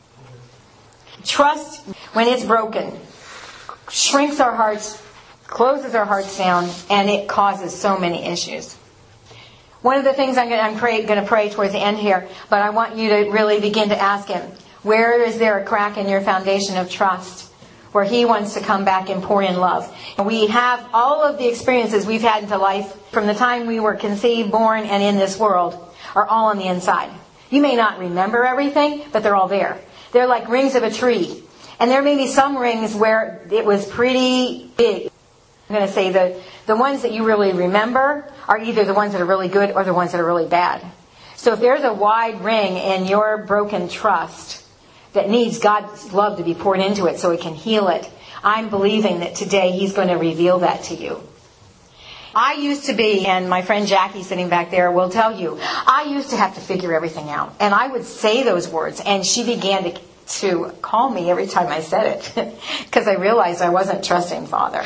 [SPEAKER 1] Trust, when it's broken, shrinks our hearts, closes our hearts down, and it causes so many issues. One of the things I'm going to, I'm pray, going to pray towards the end here, but I want you to really begin to ask Him, where is there a crack in your foundation of trust where He wants to come back and pour in love? And we have all of the experiences we've had into life from the time we were conceived, born, and in this world are all on the inside. You may not remember everything, but they're all there. They're like rings of a tree. And there may be some rings where it was pretty big. I'm going to say the, the ones that you really remember are either the ones that are really good or the ones that are really bad. So if there's a wide ring in your broken trust that needs God's love to be poured into it so it can heal it, I'm believing that today He's going to reveal that to you. I used to be, and my friend Jackie sitting back there will tell you, I used to have to figure everything out. And I would say those words, and she began to, to call me every time I said it, because I realized I wasn't trusting Father.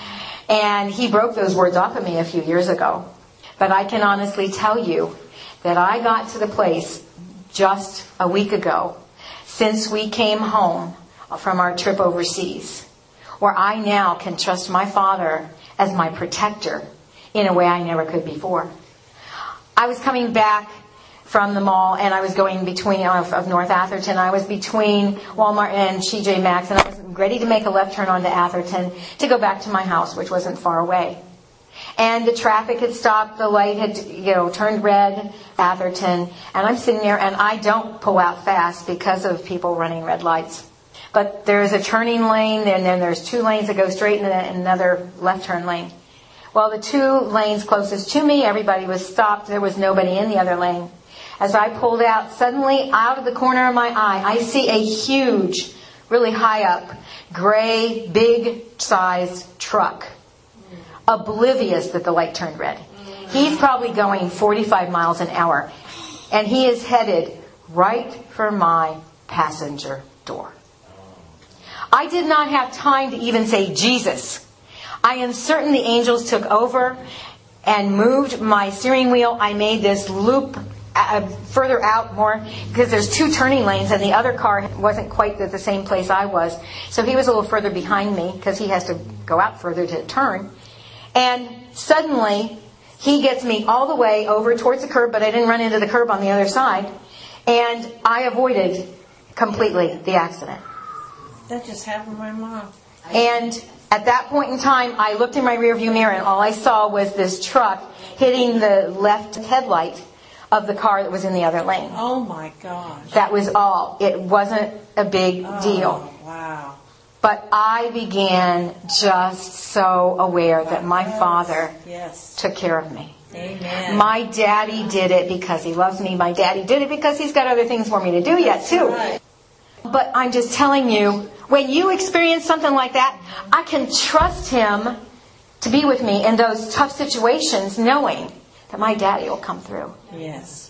[SPEAKER 1] And He broke those words off of me a few years ago. But I can honestly tell you that I got to the place just a week ago, since we came home from our trip overseas, where I now can trust my Father as my protector in a way I never could before. I was coming back from the mall, and I was going between of, of North Atherton. I was between Walmart and T J Maxx, and I was ready to make a left turn onto Atherton to go back to my house, which wasn't far away. And the traffic had stopped, the light had, you know, turned red, Atherton, and I'm sitting there, and I don't pull out fast because of people running red lights. But there's a turning lane, and then there's two lanes that go straight into another left turn lane. Well, the two lanes closest to me, everybody was stopped. There was nobody in the other lane. As I pulled out, suddenly out of the corner of my eye, I see a huge, really high up, gray, big-sized truck. Oblivious that the light turned red. He's probably going forty-five miles an hour. And he is headed right for my passenger door. I did not have time to even say Jesus. I am certain the angels took over and moved my steering wheel. I made this loop uh, further out more because there's two turning lanes and the other car wasn't quite at the same place I was. So he was a little further behind me because he has to go out further to turn. And suddenly he gets me all the way over towards the curb, but I didn't run into the curb on the other side. And I avoided completely the accident.
[SPEAKER 2] That just happened to my mom.
[SPEAKER 1] And at that point in time, I looked in my rearview mirror and all I saw was this truck hitting the left headlight of the car that was in the other lane.
[SPEAKER 2] Oh my gosh.
[SPEAKER 1] That was all. It wasn't a big
[SPEAKER 2] Oh,
[SPEAKER 1] deal.
[SPEAKER 2] wow.
[SPEAKER 1] But I began just so aware that my
[SPEAKER 2] Yes.
[SPEAKER 1] Father
[SPEAKER 2] Yes.
[SPEAKER 1] took care of me.
[SPEAKER 2] Amen.
[SPEAKER 1] My daddy did it because he loves me. My daddy did it because he's got other things for me to do yet too.
[SPEAKER 2] Right.
[SPEAKER 1] But I'm just telling you, when you experience something like that, I can trust Him to be with me in those tough situations, knowing that my daddy will come through.
[SPEAKER 2] Yes.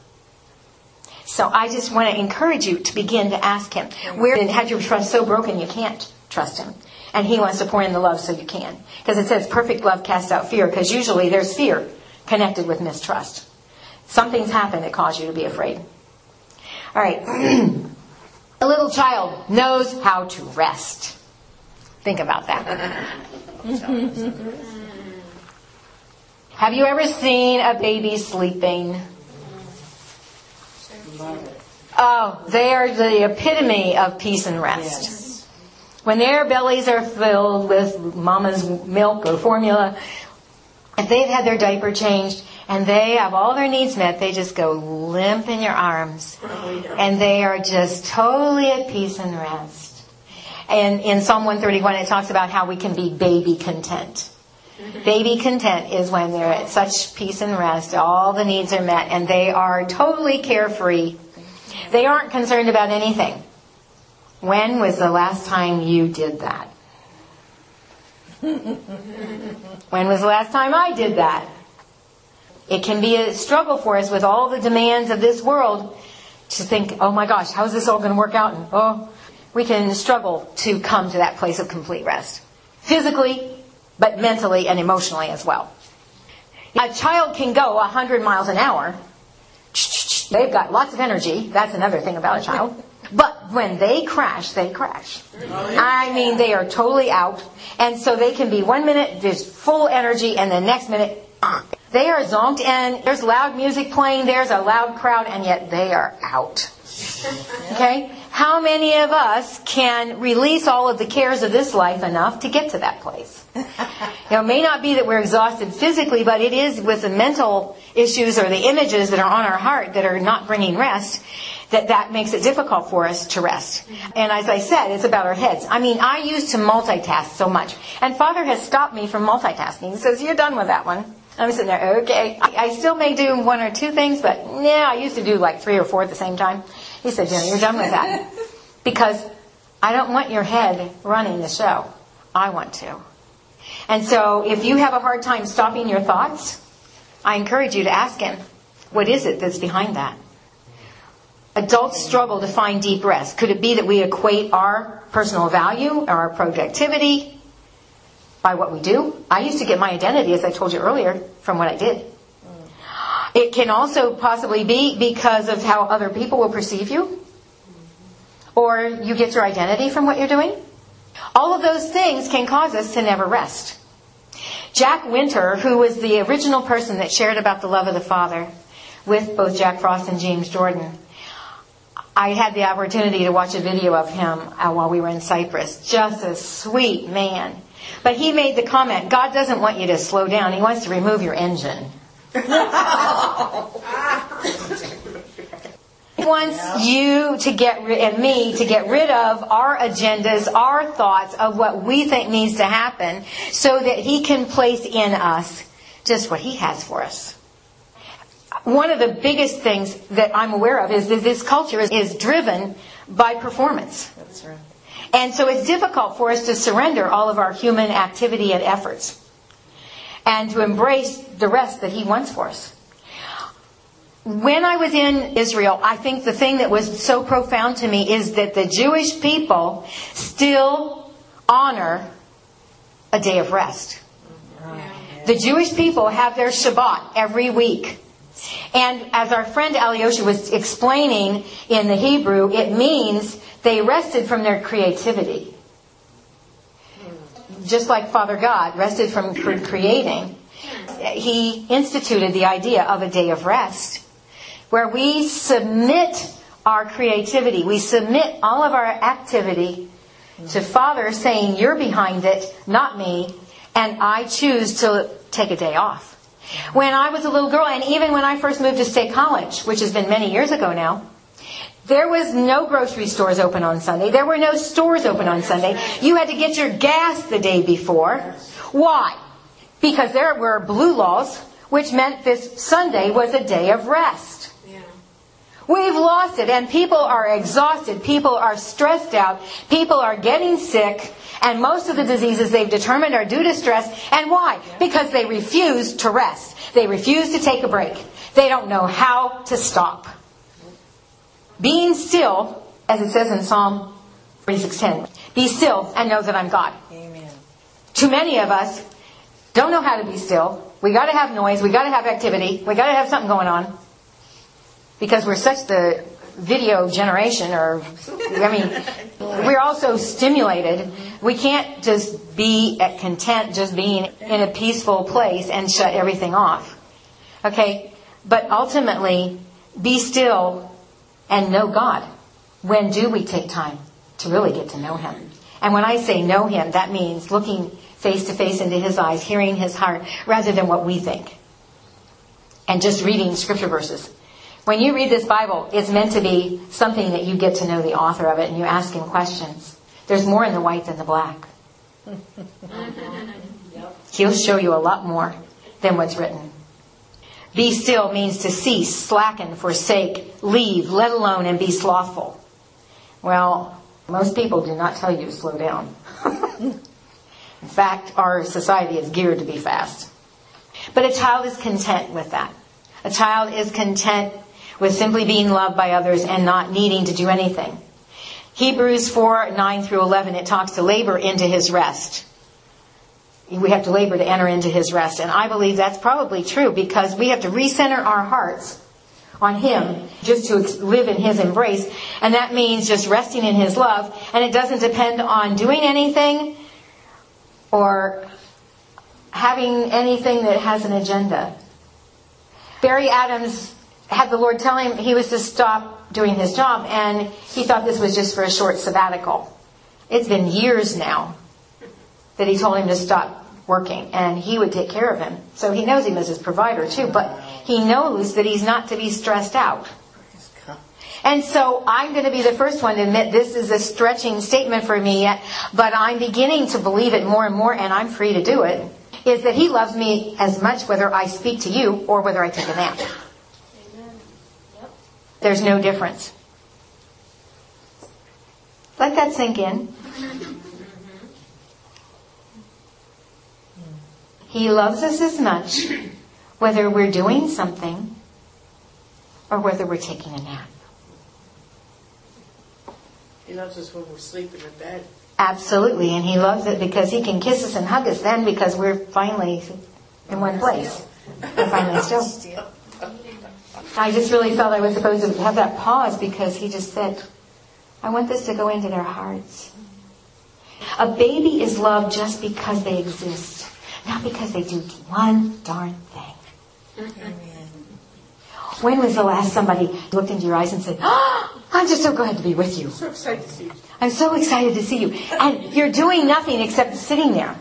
[SPEAKER 1] So I just want to encourage you to begin to ask Him. Where had your trust so broken you can't trust Him? And He wants to pour in the love so you can. Because it says perfect love casts out fear, because usually there's fear connected with mistrust. Something's happened that caused you to be afraid. All right. A little child knows how to rest. Think about that. Have you ever seen a baby sleeping? Oh, they are the epitome of peace and rest.
[SPEAKER 2] Yes.
[SPEAKER 1] When their bellies are filled with mama's milk or formula, if they've had their diaper changed and they have all their needs met, they just go limp in your arms. And they are just totally at peace and rest. And in Psalm one thirty-one, it talks about how we can be baby content. Baby content is when they're at such peace and rest, all the needs are met, and they are totally carefree. They aren't concerned about anything. When was the last time you did that? When was the last time I did that? It can be a struggle for us with all the demands of this world to think, oh my gosh, how's this all going to work out? And oh, we can struggle to come to that place of complete rest. Physically, but mentally and emotionally as well. A child can go one hundred miles an hour. They've got lots of energy. That's another thing about a child. But when they crash, they crash. I mean, they are totally out. And so they can be one minute, there's full energy, and the next minute, they are zonked, and there's loud music playing, there's a loud crowd, and yet they are out. Okay? How many of us can release all of the cares of this life enough to get to that place? You know, it may not be that we're exhausted physically, but it is with the mental issues or the images that are on our heart that are not bringing rest, that that makes it difficult for us to rest. And as I said, it's about our heads. I mean, I used to multitask so much. And Father has stopped me from multitasking. He says, you're done with that one. I'm sitting there, okay. I still may do one or two things, but yeah, I used to do like three or four at the same time. He said, Jenny, you're done with that. Because I don't want your head running the show. I want to. And so if you have a hard time stopping your thoughts, I encourage you to ask him, what is it that's behind that? Adults struggle to find deep rest. Could it be that we equate our personal value or our productivity by what we do? I used to get my identity, as I told you earlier, from what I did. It can also possibly be because of how other people will perceive you. Or you get your identity from what you're doing. All of those things can cause us to never rest. Jack Winter, who was the original person that shared about the love of the Father with both Jack Frost and James Jordan, I had the opportunity to watch a video of him while we were in Cyprus. Just a sweet man. But he made the comment, God doesn't want you to slow down. He wants to remove your engine. He wants you to get rid, and me to get rid of our agendas, our thoughts of what we think needs to happen, so that he can place in us just what he has for us. One of the biggest things that I'm aware of is that this culture is, is driven by performance.
[SPEAKER 2] That's right.
[SPEAKER 1] And so it's difficult for us to surrender all of our human activity and efforts and to embrace the rest that he wants for us. When I was in Israel, I think the thing that was so profound to me is that the Jewish people still honor a day of rest. The Jewish people have their Shabbat every week. And as our friend Alyosha was explaining in the Hebrew, it means they rested from their creativity. Just like Father God rested from creating, he instituted the idea of a day of rest, where we submit our creativity, we submit all of our activity to Father, saying, you're behind it, not me, and I choose to take a day off. When I was a little girl, and even when I first moved to State College, which has been many years ago now, there was no grocery stores open on Sunday. There were no stores open on Sunday. You had to get your gas the day before. Why? Because there were blue laws, which meant this Sunday was a day of rest. Yeah. We've lost it, and people are exhausted. People are stressed out. People are getting sick. And most of the diseases they've determined are due to stress. And why? Because they refuse to rest. They refuse to take a break. They don't know how to stop. Being still, as it says in Psalm forty-six ten, be still and know that I'm God.
[SPEAKER 2] Amen.
[SPEAKER 1] Too many of us don't know how to be still. We got to have noise. We got to have activity. We got to have something going on. Because we're such the video generation, or, I mean, we're also stimulated. We can't just be at content just being in a peaceful place and shut everything off. Okay? But ultimately, be still and know God. When do we take time to really get to know Him? And when I say know Him, that means looking face to face into His eyes, hearing His heart, rather than what we think. And just reading scripture verses. When you read this Bible, it's meant to be something that you get to know the author of it and you ask him questions. There's more in the white than the black. He'll show you a lot more than what's written. Be still means to cease, slacken, forsake, leave, let alone, and be slothful. Well, most people do not tell you to slow down. In fact, our society is geared to be fast. But a child is content with that. A child is content with simply being loved by others and not needing to do anything. Hebrews four, nine through eleven, it talks to labor into His rest. We have to labor to enter into His rest. And I believe that's probably true, because we have to recenter our hearts on Him just to live in His embrace. And that means just resting in His love. And it doesn't depend on doing anything or having anything that has an agenda. Barry Adams had the Lord tell him he was to stop doing his job, and he thought this was just for a short sabbatical. It's been years now that he told him to stop working, and he would take care of him. So he knows him as his provider too, but he knows that he's not to be stressed out. And so I'm going to be the first one to admit this is a stretching statement for me yet, but I'm beginning to believe it more and more, and I'm free to do it, is that He loves me as much whether I speak to you or whether I take a nap. There's no difference. Let that sink in. He loves us as much whether we're doing something or whether we're taking a nap.
[SPEAKER 3] He loves us when we're sleeping in bed.
[SPEAKER 1] Absolutely, and He loves it because He can kiss us and hug us then, because we're finally in one place. We're finally still. I just really felt I was supposed to have that pause, because He just said, I want this to go into their hearts. A baby is loved just because they exist, not because they do one darn thing. Amen. When was the last somebody looked into your eyes and said, oh, I'm just so glad to be with you.
[SPEAKER 3] So excited to see you.
[SPEAKER 1] I'm so excited to see you. And you're doing nothing except sitting there.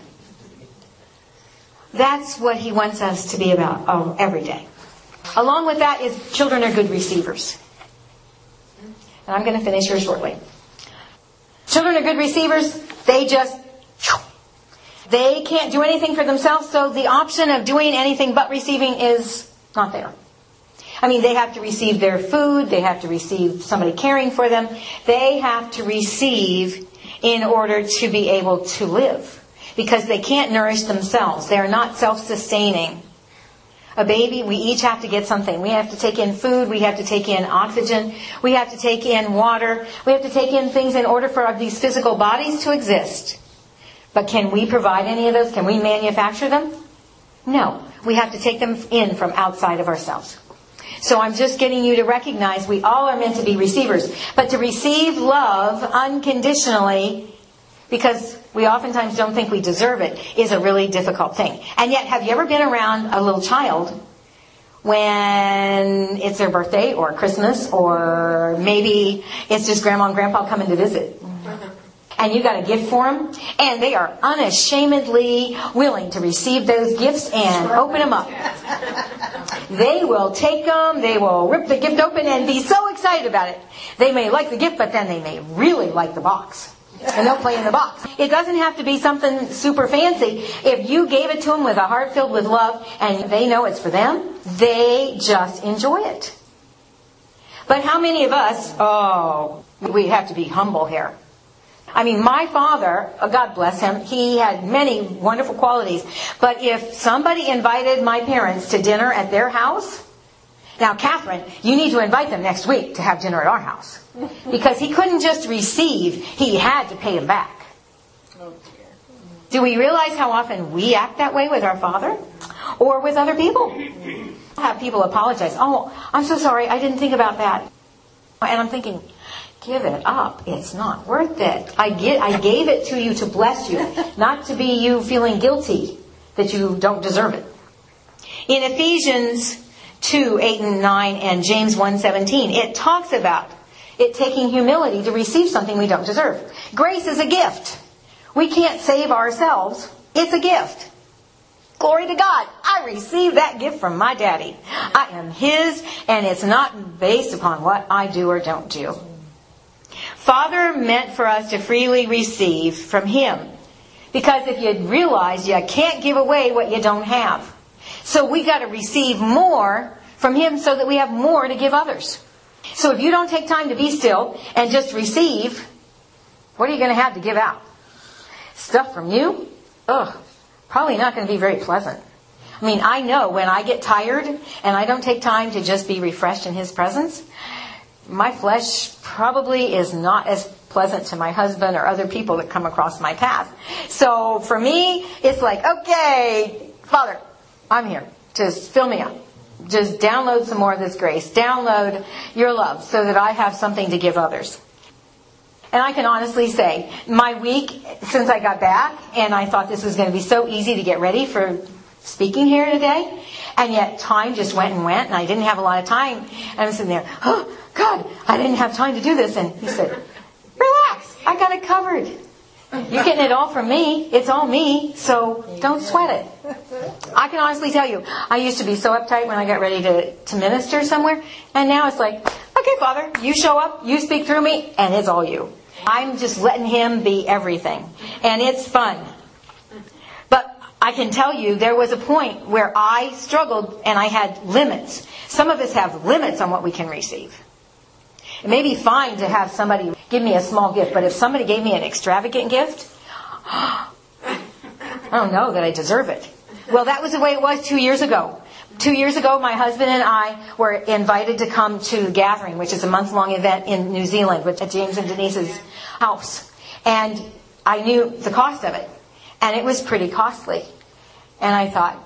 [SPEAKER 1] That's what He wants us to be about oh, every day. Along with that is children are good receivers. And I'm going to finish here shortly. Children are good receivers. They just, they can't do anything for themselves, so the option of doing anything but receiving is not there. I mean, they have to receive their food. They have to receive somebody caring for them. They have to receive in order to be able to live, because they can't nourish themselves. They are not self-sustaining. A baby, we each have to get something. We have to take in food. We have to take in oxygen. We have to take in water. We have to take in things in order for these physical bodies to exist. But can we provide any of those? Can we manufacture them? No. We have to take them in from outside of ourselves. So I'm just getting you to recognize we all are meant to be receivers. But to receive love unconditionally, because we oftentimes don't think we deserve it, is a really difficult thing. And yet, have you ever been around a little child when it's their birthday or Christmas, or maybe it's just grandma and grandpa coming to visit? And you got a gift for them, and they are unashamedly willing to receive those gifts and open them up. They will take them, they will rip the gift open and be so excited about it. They may like the gift, but then they may really like the box. And they'll play in the box. It doesn't have to be something super fancy. If you gave it to them with a heart filled with love and they know it's for them, they just enjoy it. But how many of us, oh, we have to be humble here. I mean, my father, God bless him, he had many wonderful qualities. But if somebody invited my parents to dinner at their house, now, Catherine, you need to invite them next week to have dinner at our house. Because he couldn't just receive, he had to pay them back. Oh, dear. Do we realize how often we act that way with our Father? Or with other people? Have people apologize. Oh, I'm so sorry, I didn't think about that. And I'm thinking, give it up. It's not worth it. I get, I gave it to you to bless you, not to be you feeling guilty that you don't deserve it. In Ephesians two, eight and nine and James one, seventeen, it talks about it taking humility to receive something we don't deserve. Grace is a gift. We can't save ourselves. It's a gift. Glory to God. I received that gift from my daddy. I am His, and it's not based upon what I do or don't do. Father meant for us to freely receive from Him. Because if you realize you can't give away what you don't have. So we got to receive more from Him so that we have more to give others. So if you don't take time to be still and just receive, what are you going to have to give out? Stuff from you? Ugh. Probably not going to be very pleasant. I mean, I know when I get tired and I don't take time to just be refreshed in His presence, my flesh probably is not as pleasant to my husband or other people that come across my path. So for me, it's like, okay, Father, I'm here. Just fill me up. Just download some more of this grace. Download your love so that I have something to give others. And I can honestly say, my week since I got back, and I thought this was going to be so easy to get ready for speaking here today, and yet time just went and went, and I didn't have a lot of time. And I'm sitting there, oh, God, I didn't have time to do this. And He said, relax, I got it covered. You're getting it all from me. It's all me, so don't sweat it. I can honestly tell you, I used to be so uptight when I got ready to, to minister somewhere, and now it's like, okay, Father, you show up, you speak through me, and it's all you. I'm just letting Him be everything. And it's fun. But I can tell you, there was a point where I struggled and I had limits. Some of us have limits on what we can receive. It may be fine to have somebody give me a small gift, but if somebody gave me an extravagant gift, I don't know that I deserve it. Well, that was the way it was two years ago. Two years ago, my husband and I were invited to come to Gathering, which is a month-long event in New Zealand at James and Denise's house. And I knew the cost of it. And it was pretty costly. And I thought,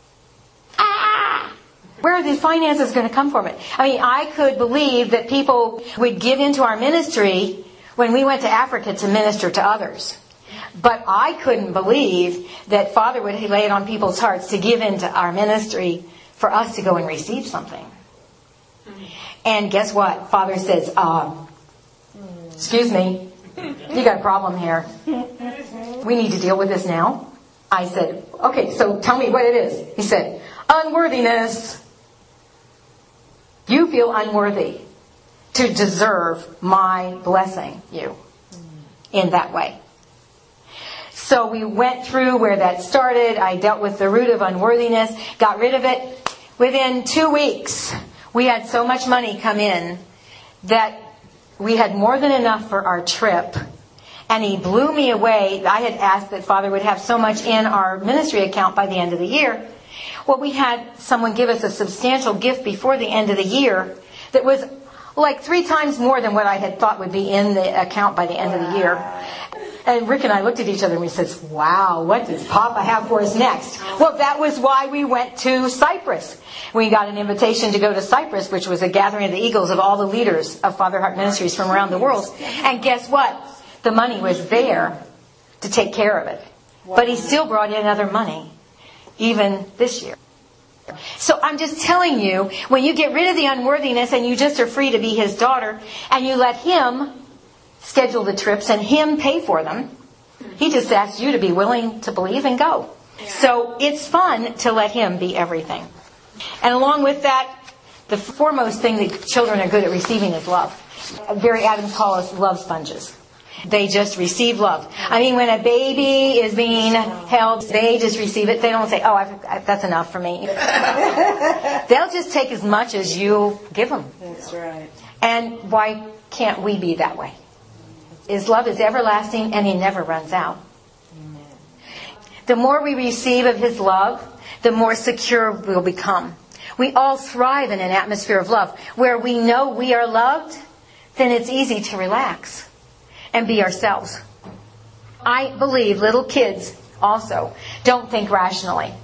[SPEAKER 1] ah, where are the finances going to come from it? I mean, I could believe that people would give into our ministry when we went to Africa to minister to others. But I couldn't believe that Father would lay it on people's hearts to give into our ministry for us to go and receive something. And guess what? Father says, um, excuse me, you got a problem here. We need to deal with this now. I said, okay, so tell me what it is. He said, unworthiness. You feel unworthy to deserve my blessing you in that way. So we went through where that started. I dealt with the root of unworthiness, got rid of it. Within two weeks, we had so much money come in that we had more than enough for our trip. And He blew me away. I had asked that Father would have so much in our ministry account by the end of the year. Well, we had someone give us a substantial gift before the end of the year that was like three times more than what I had thought would be in the account by the end of the year. And Rick and I looked at each other and we said, wow, what does Papa have for us next? Well, that was why we went to Cyprus. We got an invitation to go to Cyprus, which was a gathering of the eagles of all the leaders of Father Heart Ministries from around the world. And guess what? The money was there to take care of it. But He still brought in other money, even this year. So I'm just telling you, when you get rid of the unworthiness and you just are free to be His daughter, and you let Him schedule the trips and Him pay for them, He just asks you to be willing to believe and go. So it's fun to let Him be everything. And along with that, the foremost thing that children are good at receiving is love. Barry Adams calls us love sponges. They just receive love. I mean, when a baby is being held, they just receive it. They don't say, oh, I've, I, that's enough for me. They'll just take as much as you give them.
[SPEAKER 2] That's right.
[SPEAKER 1] And why can't we be that way? His love is everlasting and He never runs out. Amen. The more we receive of His love, the more secure we'll become. We all thrive in an atmosphere of love. Where we know we are loved, then it's easy to relax and be ourselves. I believe little kids also don't think rationally.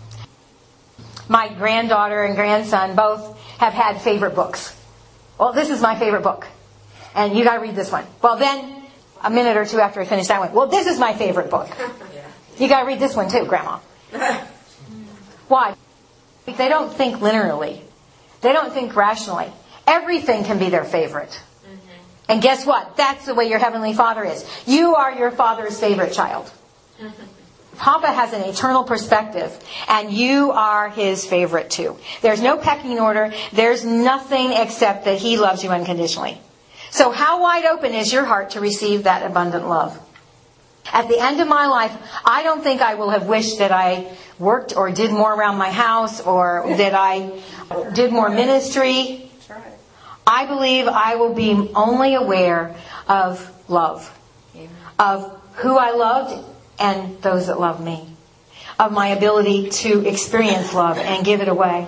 [SPEAKER 1] My granddaughter and grandson both have had favorite books. Well, this is my favorite book. And you got to read this one. Well, then, a minute or two after I finish that one, well, this is my favorite book. You got to read this one too, Grandma. Why? They don't think linearly. They don't think rationally. Everything can be their favorite. Mm-hmm. And guess what? That's the way your Heavenly Father is. You are your Father's favorite child. Mm-hmm. Papa has an eternal perspective, and you are His favorite too. There's no pecking order. There's nothing except that He loves you unconditionally. So how wide open is your heart to receive that abundant love? At the end of my life, I don't think I will have wished that I worked or did more around my house or that I did more ministry. I believe I will be only aware of love, of who I loved and those that love me, of my ability to experience love and give it away.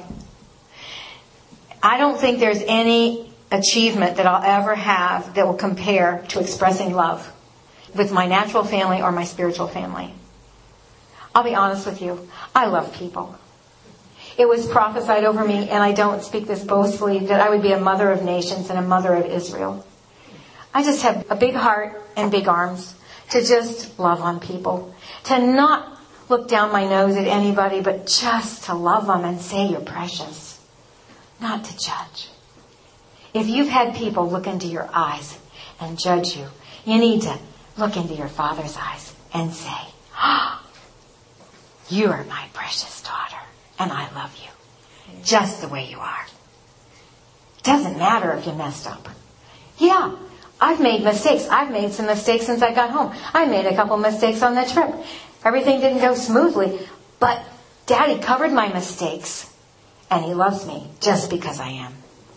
[SPEAKER 1] I don't think there's any achievement that I'll ever have that will compare to expressing love with my natural family or my spiritual family. I'll be honest with you. I love people. It was prophesied over me, and I don't speak this boastfully, that I would be a mother of nations and a mother of Israel. I just have a big heart and big arms to just love on people. To not look down my nose at anybody, but just to love them and say you're precious. Not to judge. If you've had people look into your eyes and judge you, you need to look into your Father's eyes and say, oh, you are my precious daughter, and I love you just the way you are. It doesn't matter if you messed up. Yeah, I've made mistakes. I've made some mistakes since I got home. I made a couple mistakes on the trip. Everything didn't go smoothly, but Daddy covered my mistakes, and He loves me just because I am.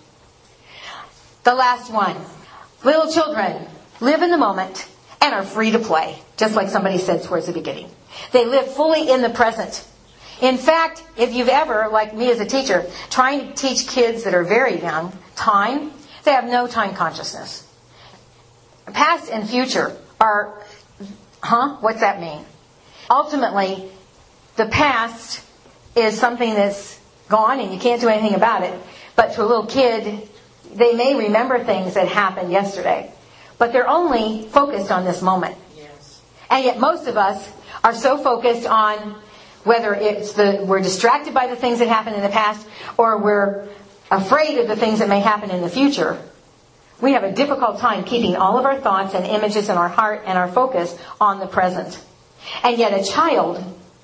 [SPEAKER 1] The last one. Little children live in the moment and are free to play, just like somebody said towards the beginning. They live fully in the present. In fact, if you've ever, like me as a teacher, trying to teach kids that are very young time, they have no time consciousness. Past and future are, huh? What's that mean? Ultimately, the past is something that's gone and you can't do anything about it. But to a little kid, they may remember things that happened yesterday. But they're only focused on this moment.
[SPEAKER 3] Yes.
[SPEAKER 1] And yet most of us are so focused on whether it's the we're distracted by the things that happened in the past or we're afraid of the things that may happen in the future. We have a difficult time keeping all of our thoughts and images in our heart and our focus on the present. And yet a child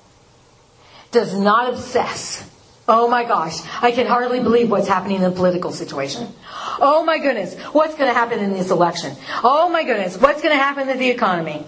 [SPEAKER 1] does not obsess. Oh my gosh, I can hardly believe what's happening in the political situation. Oh my goodness, what's going to happen in this election? Oh my goodness, what's going to happen to the economy?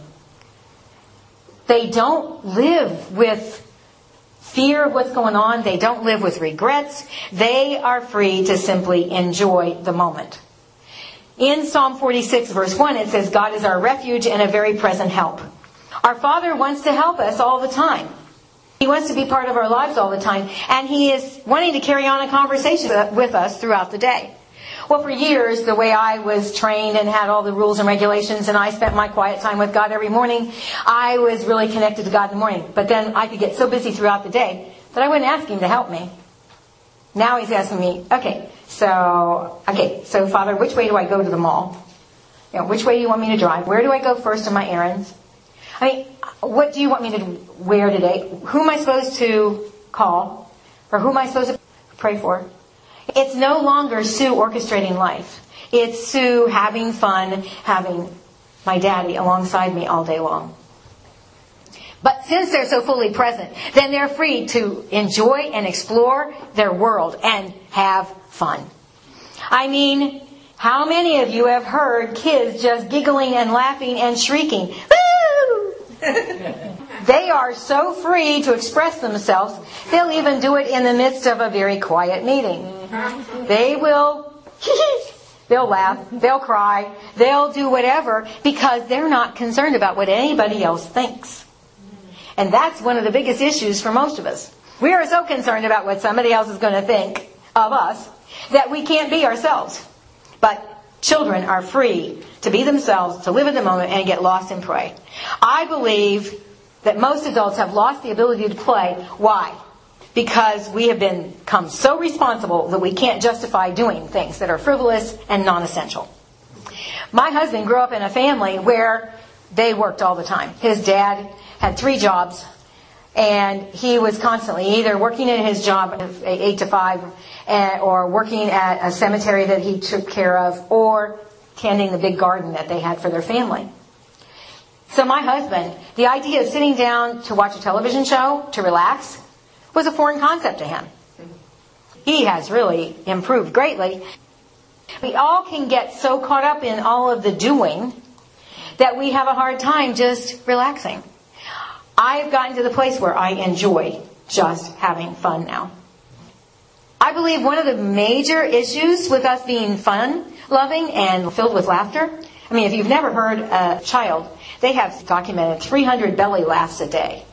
[SPEAKER 1] They don't live with fear of what's going on. They don't live with regrets. They are free to simply enjoy the moment. In Psalm forty-six, verse one, it says, God is our refuge and a very present help. Our Father wants to help us all the time. He wants to be part of our lives all the time. And He is wanting to carry on a conversation with us throughout the day. Well, for years, the way I was trained and had all the rules and regulations, and I spent my quiet time with God every morning, I was really connected to God in the morning. But then I could get so busy throughout the day that I wouldn't ask Him to help me. Now He's asking me, okay, so, okay, so Father, which way do I go to the mall? You know, which way do you want me to drive? Where do I go first on my errands? I mean, what do you want me to wear today? Who am I supposed to call? Or who am I supposed to pray for? It's no longer Sue orchestrating life. It's Sue having fun, having my daddy alongside me all day long. But since they're so fully present, then they're free to enjoy and explore their world and have fun. I mean, how many of you have heard kids just giggling and laughing and shrieking? Woo! They are so free to express themselves, they'll even do it in the midst of a very quiet meeting. They will, they'll laugh, they'll cry, they'll do whatever because they're not concerned about what anybody else thinks. And that's one of the biggest issues for most of us. We are so concerned about what somebody else is going to think of us that we can't be ourselves. But children are free to be themselves, to live in the moment, and get lost in play. I believe that most adults have lost the ability to play. Why? Because we have become so responsible that we can't justify doing things that are frivolous and non-essential. My husband grew up in a family where they worked all the time. His dad had three jobs, and he was constantly either working at his job eight to five, or working at a cemetery that he took care of, or tending the big garden that they had for their family. So my husband, the idea of sitting down to watch a television show, to relax, was a foreign concept to him. He has really improved greatly. We all can get so caught up in all of the doing that we have a hard time just relaxing. I've gotten to the place where I enjoy just having fun now. I believe one of the major issues with us being fun, loving, and filled with laughter, I mean, if you've never heard a child, they have documented three hundred belly laughs a day.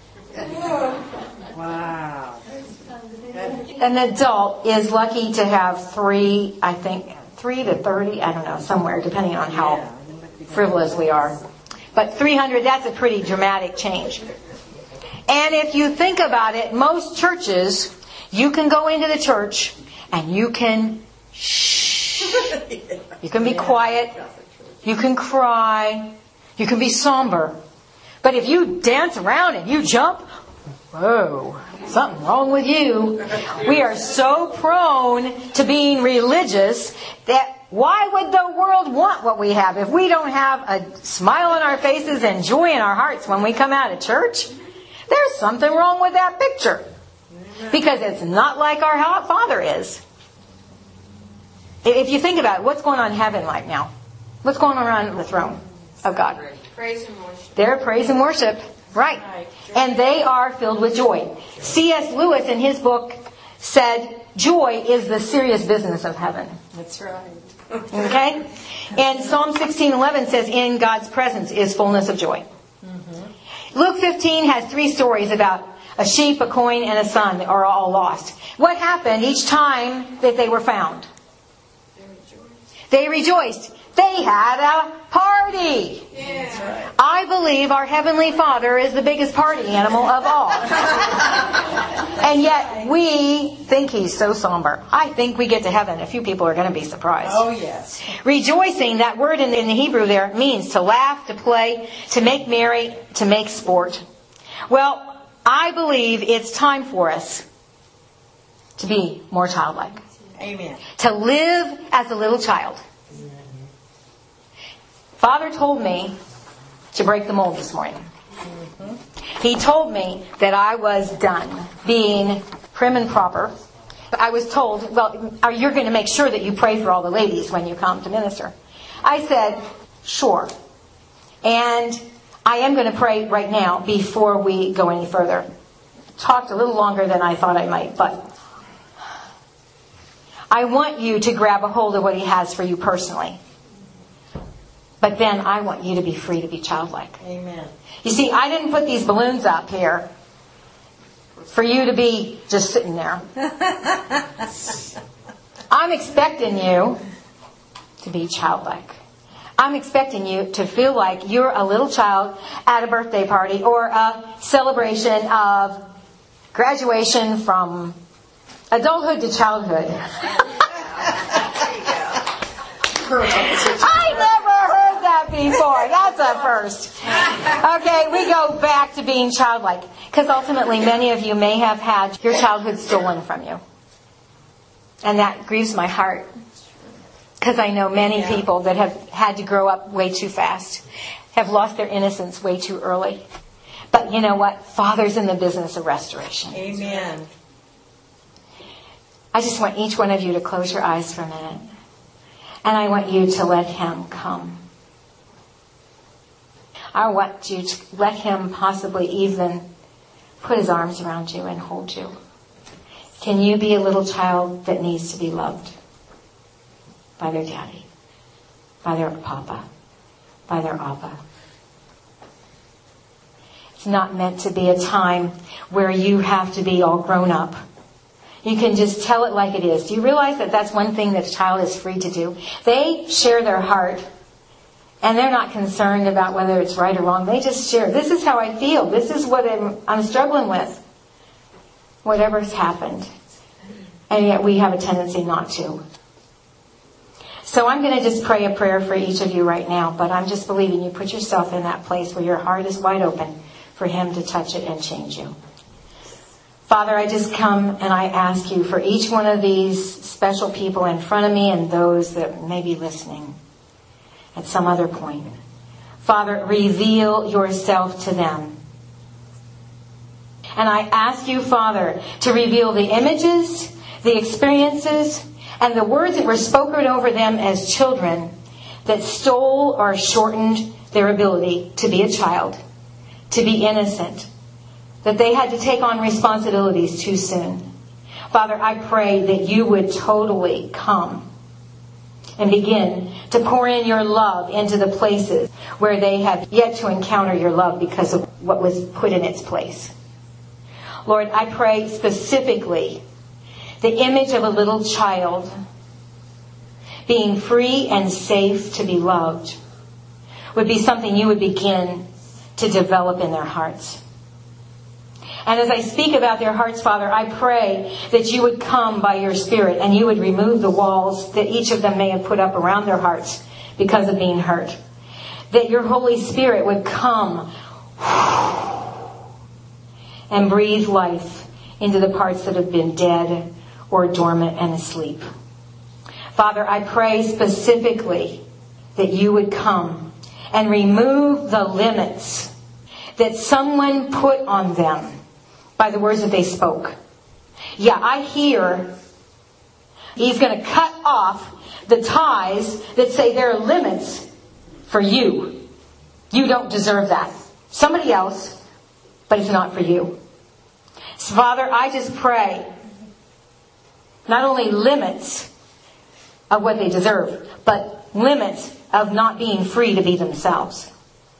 [SPEAKER 2] Wow.
[SPEAKER 1] An adult is lucky to have three, I think, three to thirty, I don't know, somewhere, depending on how frivolous we are. But three hundred, that's a pretty dramatic change. And if you think about it, most churches, you can go into the church and you can shh. You can be quiet. You can cry. You can be somber. But if you dance around and you jump, whoa, something wrong with you. We are so prone to being religious that why would the world want what we have? If we don't have a smile on our faces and joy in our hearts when we come out of church, there's something wrong with that picture. Because it's not like our Father is. If you think about it, what's going on in heaven right now? What's going on around the throne of God?
[SPEAKER 3] Praise and worship.
[SPEAKER 1] They're praise and worship. Right. And they are filled with joy. C S Lewis in his book said, joy is the serious business of heaven.
[SPEAKER 2] That's right.
[SPEAKER 1] Okay? And Psalm sixteen eleven says, in God's presence is fullness of joy. Mm-hmm. Luke fifteen has three stories about a sheep, a coin, and a son that are all lost. What happened each time that they were found? They rejoiced. They had a party.
[SPEAKER 3] Yeah.
[SPEAKER 1] I believe our Heavenly Father is the biggest party animal of all. And yet we think He's so somber. I think we get to heaven, a few people are going to be surprised.
[SPEAKER 2] Oh, yes.
[SPEAKER 1] Rejoicing, that word in, in the Hebrew there, means to laugh, to play, to make merry, to make sport. Well, I believe it's time for us to be more childlike.
[SPEAKER 2] Amen.
[SPEAKER 1] To live as a little child. Father told me to break the mold this morning. Mm-hmm. He told me that I was done being prim and proper. I was told, well, you're going to make sure that you pray for all the ladies when you come to minister. I said, sure. And I am going to pray right now before we go any further. Talked a little longer than I thought I might, but I want you to grab a hold of what He has for you personally. But then I want you to be free to be childlike.
[SPEAKER 2] Amen.
[SPEAKER 1] You see, I didn't put these balloons up here for you to be just sitting there. I'm expecting you to be childlike. I'm expecting you to feel like you're a little child at a birthday party or a celebration of graduation from adulthood to childhood. I never heard that before. That's a first. Okay, we go back to being childlike. Because ultimately many of you may have had your childhood stolen from you. And that grieves my heart. Because I know many
[SPEAKER 2] Yeah.
[SPEAKER 1] people that have had to grow up way too fast. Have lost their innocence way too early. But you know what? Father's in the business of restoration.
[SPEAKER 2] Amen.
[SPEAKER 1] I just want each one of you to close your eyes for a minute. And I want you to let Him come. I want you to let Him possibly even put His arms around you and hold you. Can you be a little child that needs to be loved by their daddy, by their papa, by their abba? It's not meant to be a time where you have to be all grown up. You can just tell it like it is. Do you realize that that's one thing that a child is free to do? They share their heart, and they're not concerned about whether it's right or wrong. They just share. This is how I feel. This is what I'm, I'm struggling with. Whatever's happened. And yet we have a tendency not to. So I'm going to just pray a prayer for each of you right now, but I'm just believing you put yourself in that place where your heart is wide open for Him to touch it and change you. Father, I just come and I ask you for each one of these special people in front of me and those that may be listening at some other point. Father, reveal yourself to them. And I ask you, Father, to reveal the images, the experiences, and the words that were spoken over them as children that stole or shortened their ability to be a child, to be innocent, that they had to take on responsibilities too soon. Father, I pray that you would totally come and begin to pour in your love into the places where they have yet to encounter your love because of what was put in its place. Lord, I pray specifically the image of a little child being free and safe to be loved would be something you would begin to develop in their hearts. And as I speak about their hearts, Father, I pray that you would come by your Spirit and you would remove the walls that each of them may have put up around their hearts because of being hurt. That your Holy Spirit would come and breathe life into the parts that have been dead or dormant and asleep. Father, I pray specifically that you would come and remove the limits that someone put on them by the words that they spoke. Yeah, I hear he's going to cut off the ties that say there are limits for you. You don't deserve that. Somebody else, but it's not for you. So Father, I just pray not only limits of what they deserve, but limits of not being free to be themselves.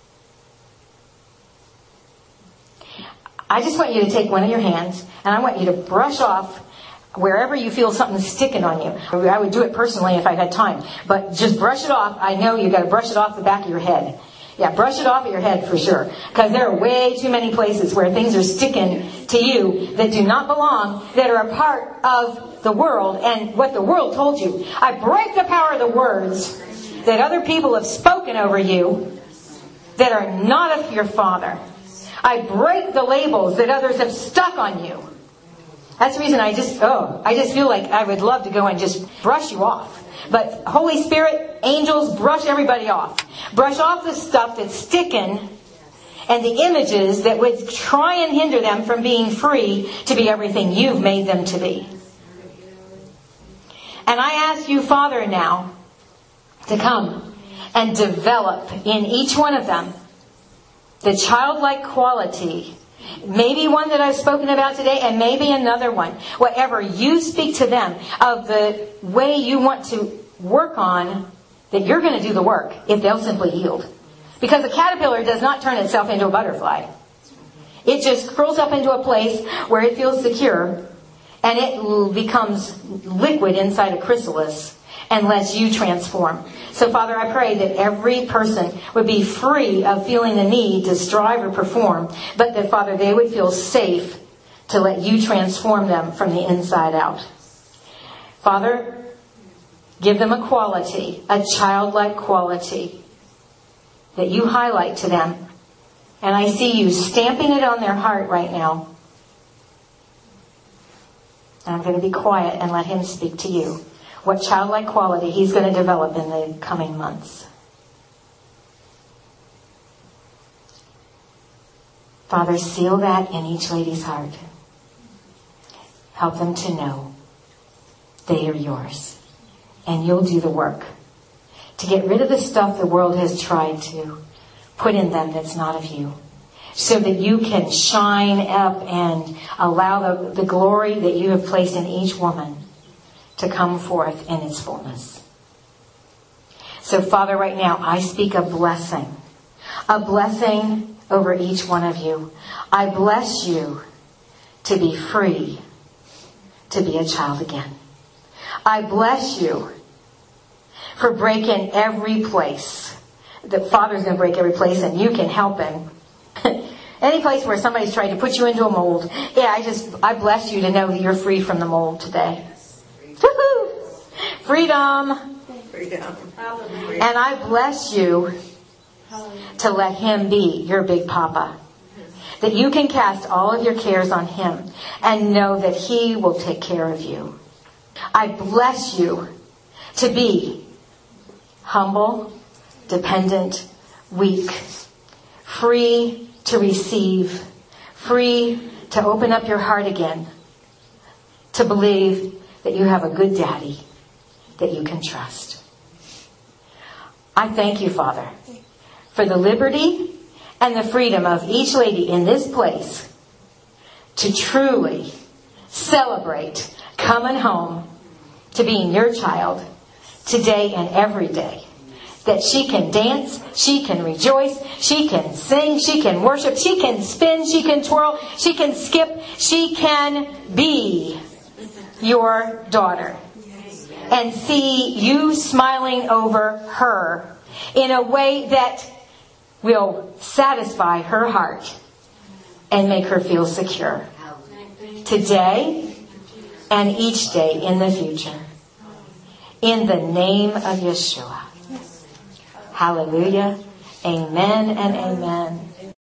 [SPEAKER 1] I just want you to take one of your hands and I want you to brush off wherever you feel something sticking on you. I would do it personally if I had time, but just brush it off. I know you've got to brush it off the back of your head. Yeah, brush it off of your head for sure. Because there are way too many places where things are sticking to you that do not belong, that are a part of the world and what the world told you. I break the power of the words that other people have spoken over you that are not of your Father. I break the labels that others have stuck on you. That's the reason I just, oh, I just feel like I would love to go and just brush you off. But Holy Spirit, angels, brush everybody off. Brush off the stuff that's sticking and the images that would try and hinder them from being free to be everything you've made them to be. And I ask you, Father, now to come and develop in each one of them the childlike quality, maybe one that I've spoken about today and maybe another one. Whatever you speak to them of the way you want to work on, that you're going to do the work if they'll simply yield. Because a caterpillar does not turn itself into a butterfly. It just curls up into a place where it feels secure and it becomes liquid inside a chrysalis and lets you transform. So Father, I pray that every person would be free of feeling the need to strive or perform, but that, Father, they would feel safe to let you transform them from the inside out. Father, give them a quality, a childlike quality that you highlight to them. And I see you stamping it on their heart right now. And I'm going to be quiet and let him speak to you. What childlike quality he's going to develop in the coming months. Father, seal that in each lady's heart. Help them to know they are yours. And you'll do the work to get rid of the stuff the world has tried to put in them that's not of you. So that you can shine up and allow the, the glory that you have placed in each woman to come forth in its fullness. So, Father, right now, I speak a blessing. A blessing over each one of you. I bless you to be free, to be a child again. I bless you for breaking every place. The Father's going to break every place, and you can help him. Any place where somebody's tried to put you into a mold. Yeah, I just, I bless you to know that you're free from the mold today. Woohoo! Freedom! And I bless you to let Him be your big papa. That you can cast all of your cares on Him and know that He will take care of you. I bless you to be humble, dependent, weak, free to receive, free to open up your heart again, to believe that you have a good daddy that you can trust. I thank you, Father, for the liberty and the freedom of each lady in this place to truly celebrate coming home to being your child today and every day. That she can dance, she can rejoice, she can sing, she can worship, she can spin, she can twirl, she can skip, she can be your daughter. And see you smiling over her in a way that will satisfy her heart and make her feel secure. Today and each day in the future. In the name of Yeshua. Hallelujah. Amen and amen.